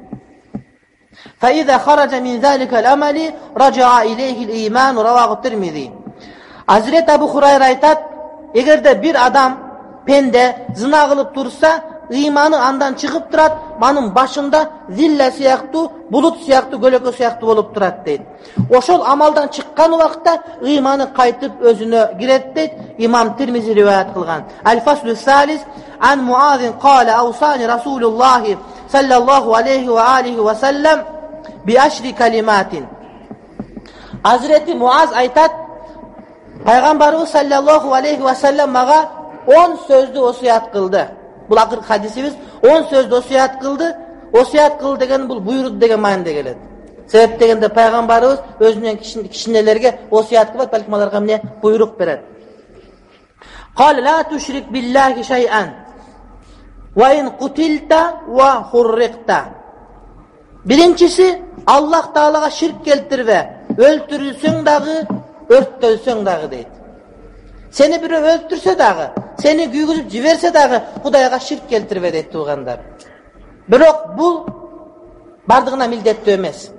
فإذا خرج من ذلك الأمل رجع إليه الإيمان رواه الترمذي. Hazreti Abu Hurayra aytat, egerde bir adam pende zina kılıp dursa imanı andan çıkıp durat, manın başında zille siyaktı, bulut siyaktı, gölökö siyaktı bolup durat deydi. Oşol amaldan çıkkan vakta imanı kaytıp özüne giret deydi. İmam Tirmizi rivayet kılgan. El-Faslü Salis an Muazin kâle avsani Rasulullah sallallahu aleyhi ve alihi ve sellem bi aşri kalimatin. Hazreti Muaz aytat, Peygamberimiz sallallahu aleyhi ve sellem maga 10 sözlü osiyat kıldı. Bu akır hadisimiz 10 sözlü osiyat kıldı. Osiyat kıldı degen bu buyurdu degen manada geledi. Sebep degende Peygamberimiz özünden kişinelerge osiyat kılıp belki malarga ne buyruk beredi. Qal la tushrik billahi şey'an ve in qutilta ve hurriqta. Birincisi Allah Teala'ga şirk keltir ve öldürülsün dağı, örttölsün dağı deydi. Seni biri öldürse dağı, seni güygüzüp civerse dağı, Hudaýaga şirk keltir ve deydi tuğandar. Biroq bu bardığına mildetli emes.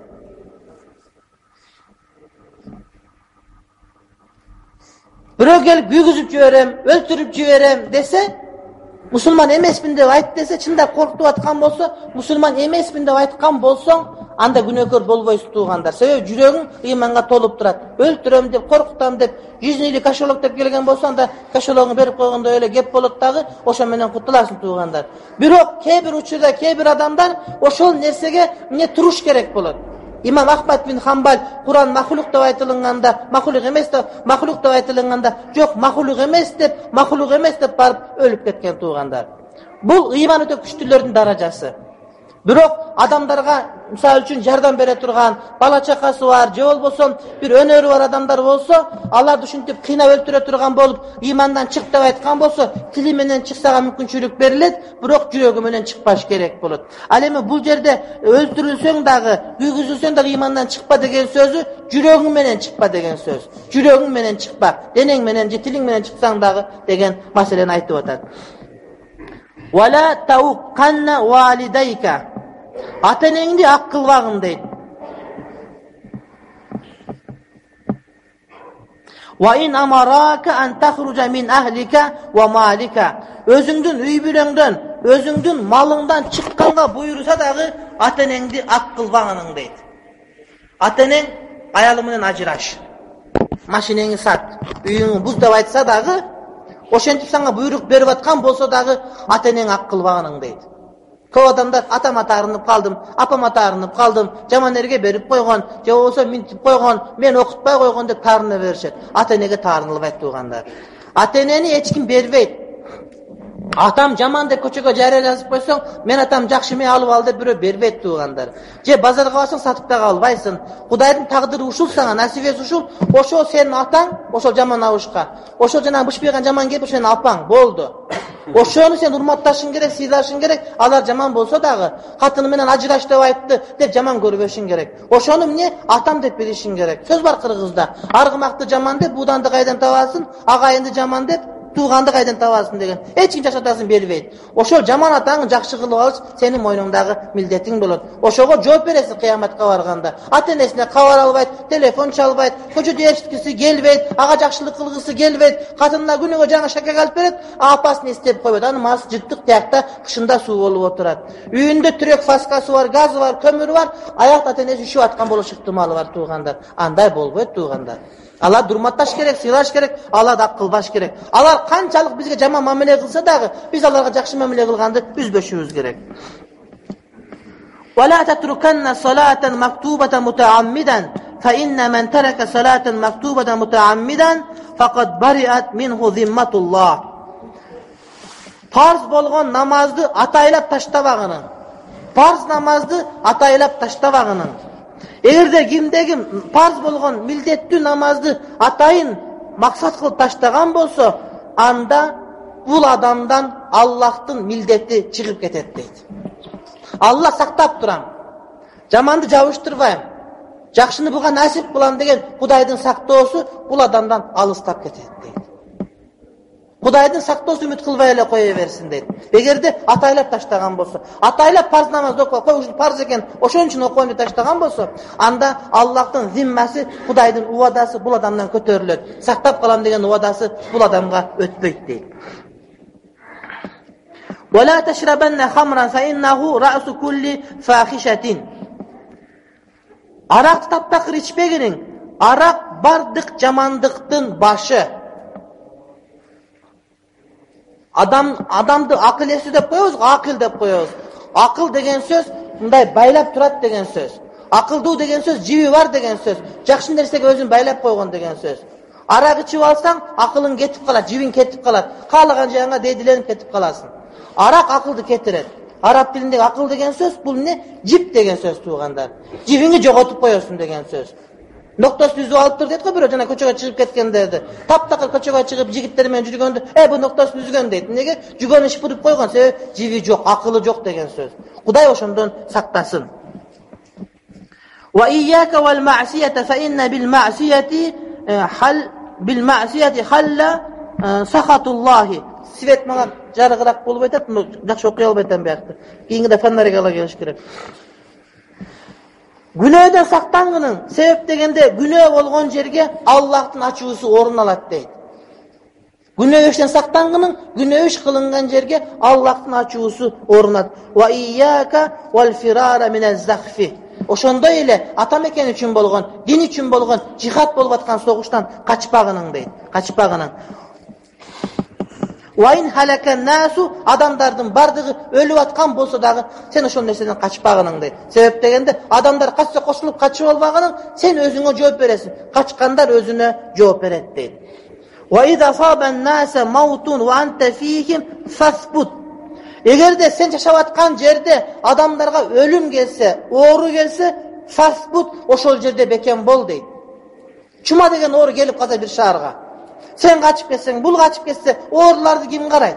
Biroq gelip güygüzüp civerem, öldürüp civerem dese, Musulman emesmin dep ayt dese, çında korkutup atkan bolsa, musulman emesmin dep aytkan bolsoň, anda günökör bolboýsun tuğandar. Sebep jürögüň imanга tolup turat. Öldürem dep, korkutam dep, 100 nili kaşolok dep gelgen bolsaň da kaşologyny berip koýganda öyle gep bolat dagы, oşa menen kutularsın tuğandar. Biroq kebir uçurda kebir adamlar oşol nersege ne turuş gerek bolat. İmam Ahmad bin Hanbal Kur'an mahluk dep aytılganda, mahluk emes dep, mahluk dep aytılganda, jok mahluk emes dep barıp ölüp ketken tuğandar. Bu iman öte güçlülerdin darajası. Biroq adamlarga misal üçün jardam bere turgan, bala çakası var, je bolboson bir önörü var adamlar bolsa, Allah düşünüp kıyna öldüre turgan bolup imandan çık dep aytkan bolsa, tili menen çıksaga mümkünçülük berilet, biroq jürögü menen çıkbaş gerek bolat. Al emi bul jerde öldürülseň dagı, güýgüzülseň dagı imandan çıkpa degen sözü jürögüň menen çıkpa degen söz. Jürögüň menen çıkpa, deneň menen, tiliň menen çıksaň dagı degen maseleni aytyp atat. Wala tauqanna walidayka. Ateneňdi akıl bagyn deydi. Wa in amaraka an takhruja min ahlika wa malika. Özüňdün üý bileňden, özüňdün malyňdan çykkanga buyursa dagı ateneňdi akıl bagynyň deydi. Ateneň aýaly menen ajraş. Maşineňi sat, üýüňi buz dep aýtsa dagı Ошентип сага буйрук берип аткан болсо дагы ата-энең ак кылбаганың дейт. Көп адамдар атама таарынып калдым, апама таарынып калдым, жаман эрге берип койгон, же болбосо минтип койгон, мен окутпай койгон деп таарына беришет. Ата-энеге таарынылбайт туугандар. Ата-энени эч ким бербейт. Атам жаман деп көчөгө жарыя жазып койсоң, мен атам жакшы мени алып ал деп бирөө бербейт туугандар. Же базарга барсаң сатып да албайсың. Кудайдын тагдыры ушул сага, насибеси ушул. Ошол сенин атаң, ошол жаман абышка. Ошол жана бышпыйган жаман келип сенин апаң болду. Ошону сен урматташың керек, сыйлашың керек. Алар жаман болсо дагы, катыны менен ажыраш деп айтты деп жаман көрбөшүң керек. Ошону эмне атам деп билишиң керек. Сөз бар кыргызда. Аргымакты жаман деп буданды кайдан табасың, агайынды жаман деп туганды кайдан табасың деген. Эч ким жашатасын бербейт. Ошол жаман атаңы жакшы кылып алыш сенин мойнуңдагы милдетиң болот. Ошого жооп бересиң кыяматка барганда. Ата-энесине кабар албайт, телефон чалбайт, көчөдө эриткиси келбейт, ага жакшылык кылгысы келбейт, катынына күнүгө жаңы шакек алып берет, апасын эстеп койбойт. Аны мас жыттык тиякта кышында суу болуп отурат. Үйүндө түрөк фаскасы бар, газы бар, көмүрү бар, аякта ата-энеси үшүп аткан болуш ыктымалы бар туугандар. Андай болбойт туугандар. Алар дурматташ керек, сыйлаш керек, алар да кылбаш керек. Алар канчалык бизге жаман мамиле кылса дагы, биз аларга жакшы мамиле кылганды үзбөшүбүз керек. ولا تتركن صلاة مكتوبة متعمدا فإن من ترك صلاة مكتوبة متعمدا فقد برئت منه ذمة الله. Farz болгон намазды атайлап таштабагынын. Farz намазды атайлап таштабагынын. Эгерде кимде-ким farz болгон милдеттүү намазды атайын максат кылып таштаган болсо, анда бул адамдан Аллахтын милдети чыгып кетет дейт. Алла сактап турам. Жаманды жабыштырбайм. Жакшыны буга насип кылам деген Кудайдын сактоосу бул адамдан алыстап кетет дейт. Кудайдын сактоосу үмүт кылбай эле кое берсин дейт. Эгерде атайлап таштаган болсо, атайлап farz намазды окуп ушул farz экен, ошон үчүн окуйм деп таштаган болсо, анда Аллахтын зиммаси, Кудайдын убадасы бул адамдан көтөрүлөт. Сактап калам деген убадасы бул адамга өтпөйт дейт. ولا تشربن خمرا فإنه رأس كل فاحشة. Арак таптакыр ичпегиниң. Арак бардык жамандыктын башы. Адамды акыл эси деп коебуз, акыл деп коебуз. Акыл деген сөз мындай байлап турат деген сөз. Акылдуу деген сөз жиби бар деген сөз. Жакшы нерсеге өзүн байлап койгон деген сөз. Арак ичип алсаң, акылың кетип калат, жибиң кетип калат. Каалаган жагыңа дейдиленип кетип каласың. Арак акылды кетирет. Араб тилиндеги акыл деген сөз бул эмне? Жип деген сөз туугандар. Жибиңи жоготуп коесуң деген сөз. Ноктосын үзүп алып тур дейт го бирөө жана көчөгө чыгып кеткендерди. Таптакыр көчөгө чыгып жигиттер менен жүргөндө, бу ноктосын үзгөн дейт. Неге? Жүгөнү шыпырып койгон, себеби жиби жок, акылы жок деген сөз. Кудай ошондон сактасын. Wa iyyaka wal ma'siyata fa inna bil ma'siyati halla sakhatullah. Свет мага жарыгыраак болуп айтат, жакшы окуй албайтам биякты. Кийинкиде фонарик ала келиш керек. Күнөөдөн сактангынын себеп дегенде күнөө болгон жерге Аллахтын ачуусу орун алат дейт. Күнөө иштен сактангынын күнөө иш кылынган жерге Аллахтын ачуусу орун алат. Ва ияка вал фирара миназ захфи. Ошондой эле ата мекен үчүн болгон, дин үчүн болгон, жихад болуп аткан согуштан качпагының дейт. Качпагының. Вайн халекен насу, адамдардын бардыгы өлүп аткан болсо дагы сен ошол нерседен качпагының дейт. Себеп дегенде адамдар качса кошулуп качып албагының сен өзүңө жооп бересиң. Качкандар өзүнө жооп берет дейт. Ва иза сабан наса маутун ва анта фихим фасбут. Эгерде сен жашап аткан жерде адамдарга өлүм келсе, оору келсе, фасбут, ошол жерде бекем бол дейт. Чума деген оору келип калса бир шаарга, сен качып кетсең, бул качып кетсе, ооруларды ким карайт?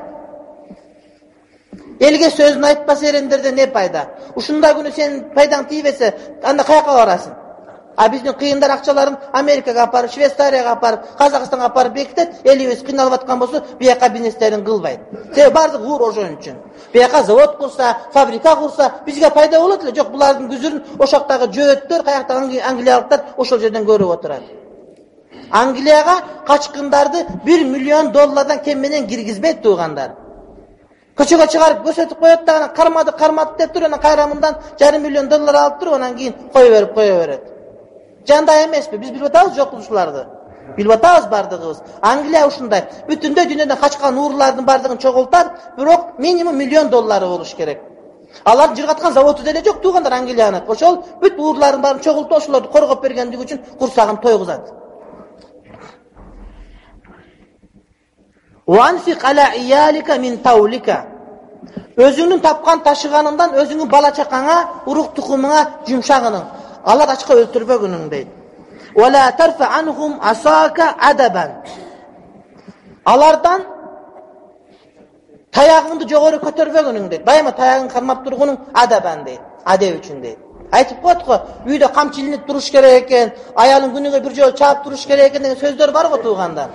Элге сөзүн айтпаса эрендерде не пайда? Ушундай күнү сен пайдаң тийбесе, анда каяка барасың? Биздин кыйындар акчаларын Америкага апарып, Швейцарияга апарып, Казакстанга апарып бекитет, элибиз кыйналып аткан болсо, бияка бизнестерин кылбайт. Себеби бардыгы уур ошон үчүн. Бияка завод курса, фабрика курса, бизге пайда болот эле. Жок, булардын күзүрүн ошоктагы жөөттөр, каяктагы англиялыктар ошол жерден көрүп отурат. Англияга качкындарды $1 миллион кем менен киргизбейт туугандар. Көчөгө чыгарып көрсөтүп коет да, кармады деп туруп, анан кайрамындан $1,5 миллион алып туруп, анан кийин кое берет. Жандай эмеспи? Биз билип атабыз жок ушуларды. Bilip atабыз бардыгыбыз. Англия ушундай. Бүтүндөй дүйнөдөн качкан урлардын бардыгын чогултар, бирок минимум $1,000,000 болуш керек. Алар жыргаткан заводу деле жок туугандар Англиянын. Ошол бүт урларын барын чогултуп ошолорду коргоп бергендиги үчүн курсагын тойгузат. Ванфиқ ала иялика мин таулика. Өзүңнүн тапкан ташыганыңдан өзүңнүн бала чакаңа, урук тукумуңа жумшагының. Алар ачка өлтүрбөгүнүң дейт. Вала тарфа анхум асака адабан. Алардан таягыңды жогору көтөрбөгүнүң дейт. Дайыма таягың кармап тургунуң адабан дейт. Адеп үчүн дейт. Айтып коет го, үйдө камчы илинип туруш керек экен, аялың күнүгө бир жолу чаап туруш керек экен деген сөздөр бар го тууганда.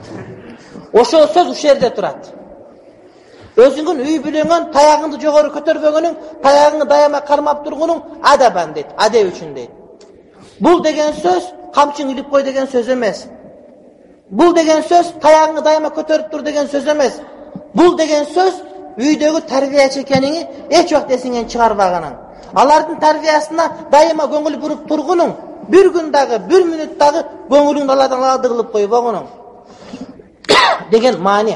Ошол сөз ушул жерде турат. Өзүңүн үй бүлөңөн таягыңды жогору көтөрбөгүнүң, таягыңды дайыма кармап тургунуң адабан дейт. Адеп үчүн дейт. Бул деген сөз камчың илип кой деген сөз эмес. Бул деген сөз таягыңды дайыма көтөрүп тур деген сөз эмес. Бул деген сөз үйдөгү тарбиячы экениңи эч убакыт эсиңен чыгарбаганың. Алардын тарбиясына дайыма көңүл буруп тургунуң, бир күн дагы, бир мүнөт дагы көңүлүңдү алардан алады кылып койбогунуң деген маани.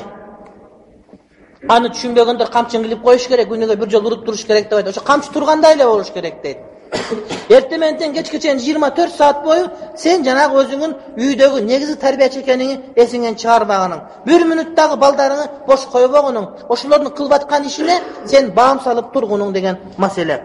Аны түшүнбөгөндөр камчын илип коюш керек, күнүгө бир жолу уруп туруш керек деп айтат. Ошо камчы тургандай эле болуш керек дейт. Эртең менен кечке чейин 24 саат бою сен жанагы өзүңүн үйдөгү негизи тарбиячы экениңи эсиңен чыгарбаганың. Бир мүнөт дагы балдарыңы бош койбогунуң. Ошолордун кылып аткан ишине сен баам салып тургунуң деген маселе.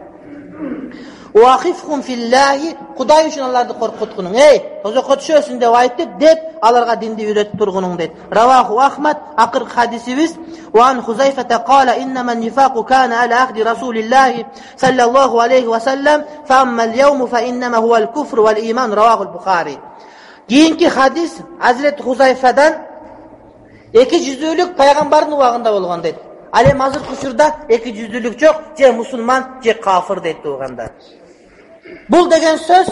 Уахифхум филлахи, Кудай үчүн аларды коркуткунуң. Тозокко түшөсүң деп айтып, деп аларга динди үйрөтүп тургунуң дейт. Раваху Ахмад, акыркы хадисибиз. وعن خزيفة قال إنما النفاق كان على عهد رسول الله صلى الله عليه وسلم فأما اليوم فإنما هو الكفر والإيمان. رواه البخاري. Кийинки хадис Hazret Huzayfadan 200-лүк пайгамбардын убагында болгон дейт. Ал эми азыркы учурда 200-лүк жок, же мусулман, же кафир дейт туугандар. Бул деген сөз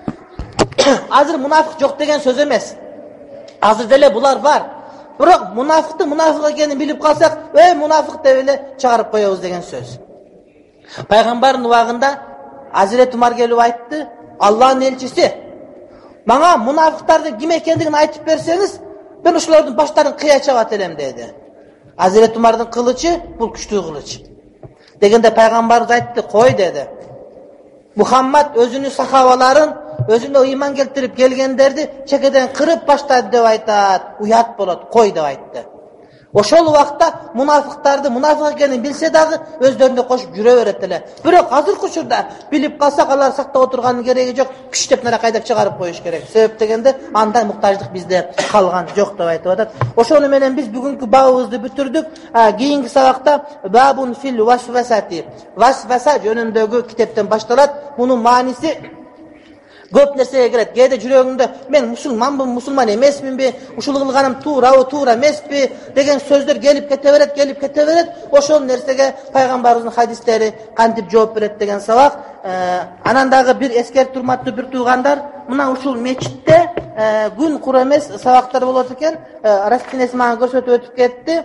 азыр мунафик жок деген сөз эмес. Азыр деле булар бар. Бирок мунафиктин мунафик экенин билип калсак, мунафик деп эле чыгарып коебуз деген сөз. Пайгамбардын убагында Азирет Умар келип айтты: "Аллахтын элчиси, мага мунафиктардын ким экендигин айтып берсеңиз, мен ошолордун баштарын кыя чабат элем" деди. Азирет Умардын кылычы бул күчтүү кылыч. Дегенде пайгамбарыбыз айтты: "Кой" деди. Мухаммад өзүнүн сахабаларын, өзүнө ыйман келтирип келгендерди чекеден кырып баштады деп айтат. Уят болот, кой деп айтты. Ошол убакта мунафиктарды мунафик экенин билсе дагы өздөрүнө кошуп жүрө берет эле. Бирок азыркы учурда билип калсак алар сактап отурганын кереги жок, күчтөп нара кайдап чыгарып коюш керек. Себеп дегенде андай муктаждык бизде калган жок деп айтып атат. Ошону менен биз бүгүнкү бабыбызды бүтүрдүк. Кийинки сабакта бабун фил васвасати, васваса жөнүндөгү китептен башталат. Мунун мааниси көп нерсеге келет. Кээде жүрөгүңдө мен мусулманмын, мусулман эмесминби, ушул кылганым туурабы, туура эмеспи деген сөздөр келип кете берет. Ошол нерсеге пайгамбарыбыздын хадистери кантип жооп берет деген сабак. Анан дагы бир эскертип урматтуу бир туугандар, мына ушул мечитте күн кур эмес сабактар болот экен. Распинеси мага көрсөтүп өтүп кетти.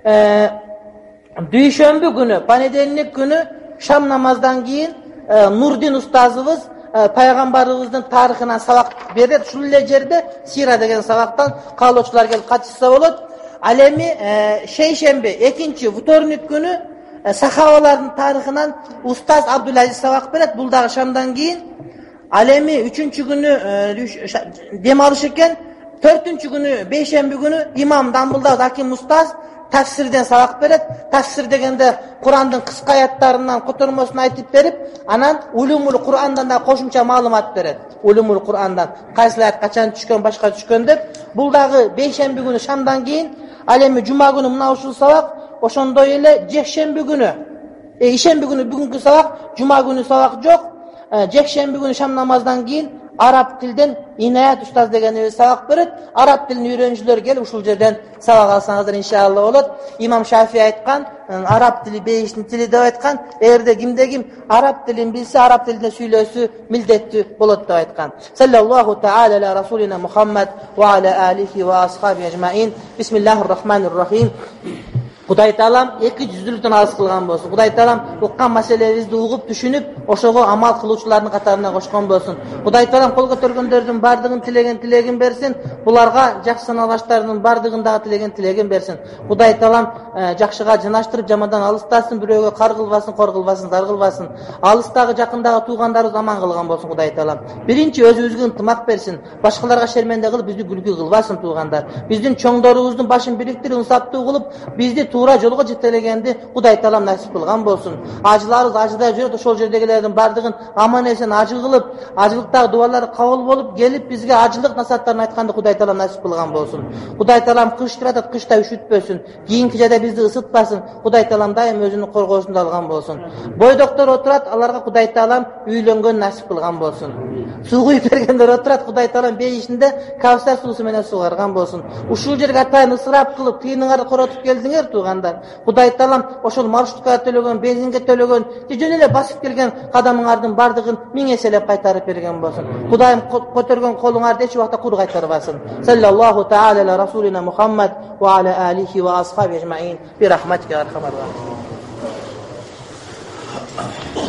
Дүйшөмбү күнү, понедельник күнү шам намаздан кийин Нурдин устазыбыз пайгамбарыбыздын тарыхынан сабак берет. Ушул эле жерде Сира деген сабактан каалоочулар келип катышса болот. Ал эми шейшемби, экинчи вторник күнү сахабалардын тарыхынан устаз Абдулазиз сабак берет. Бул дагы шамдан кийин. Ал эми 3-чү күнү дем алыш экен. 4-чү күнү бейшемби күнү имам Дамбулдав Аким устаз тафсирден сабак берет. Тафсир дегенде Курандын кыска аяттарынан котормосун айтып берип, анан улумул Курандан да кошумча маалымат берет. Улумул Курандан кайсылар качан түшкөн, башка түшкөн деп. Бул дагы бейшемби күнү шамдан кийин. Ал эми жума күнү мына ушул сабак, ошондой эле жекшемби күнү, ишемби күнү бүгүнкү сабак, жума күнү сабак жок. Жекшемби күнү шам намаздан кийин араб тилден Инаят устаз деген сабак берет. Араб тилин үйрөнүүчүлөр келип ушул жерден сабак алсаңыздар иншалла болот. Имам Шафи айткан, араб тили бейиштин тили деп айткан. Эгерде кимде ким араб тилин билсе, араб тилинде сүйлөсү милдеттүү болот деп айткан. Саллаллаху таала ала расулина Мухаммад ва ала алихи ва асхаби ажмаин. Бисмиллахир рахманир рахим. Құдай Таалам екі жүзділіктен алыс қылған болсын. Құдай Таалам ұққан мәселелеріңізді ұғып, түшініп, ошоға амал қылушылардың қатарына қошқан болсын. Құдай Таалам қол көтергендердің бардығын тілеген берсін, бұларға жақсы саналғаштарының бардығындағы тілеген берсін. Құдай Таалам жақшыға жанаштырып, жамандан алыстасын, біреуге қар қылбасын, қор қылбасын, зар қылбасын. Алыстағы, жақындағы туғандарымыз аман қылған болсын Құдай Таалам. Бірінші өзімізге ынтымақ берсін, башқаларға шерменде қылып, бізді күлкі қылбасын туғандар. Біздің чоңдорубуздун башын бириктирип, ынсаптуу кылып, бізді тура жолға жетелегенди Құдай Таалам насип кылган болсын. Ажыларыбыз ажыда жүрөт, ошол жердегилердин бардыгын аман эсен ажы кылып, ажылыктагы дуалары кабыл болуп, келип бизге ажылык насааттарын айтканды Құдай Таалам насип кылган болсын. Құдай Таалам кыш туратат, кышта үшүтпөсүн, кийинки жайда бизди ысытпасын. Құдай Таалам дайым өзүнүн коргоосунда алган болсын. Бойдоктор отурат, аларга Құдай Таалам үйлөнгөн насип кылган болсын. Суу куюп бергендер отурат, Құдай Таалам бейишинде Кавсар суусу менен сугарган болсын. Ушул жерге атайын ысырап кылып, тыйыныңарды коротуп келдиңер тугандар. Құдай Таалам ошол маршрутка төлөгөн, бензинге төлөгөн, жөн эле басып келген кадамыңардын бардыгын миң эселеп кайтарып берген болсын. Кудайым көтөргөн колуңарды эч убакта кур кайтарбасын. Саллаллаху таала аля расулина Мухаммад ва аля алихи ва асхаби ажмаин би рахматика архамар рахим.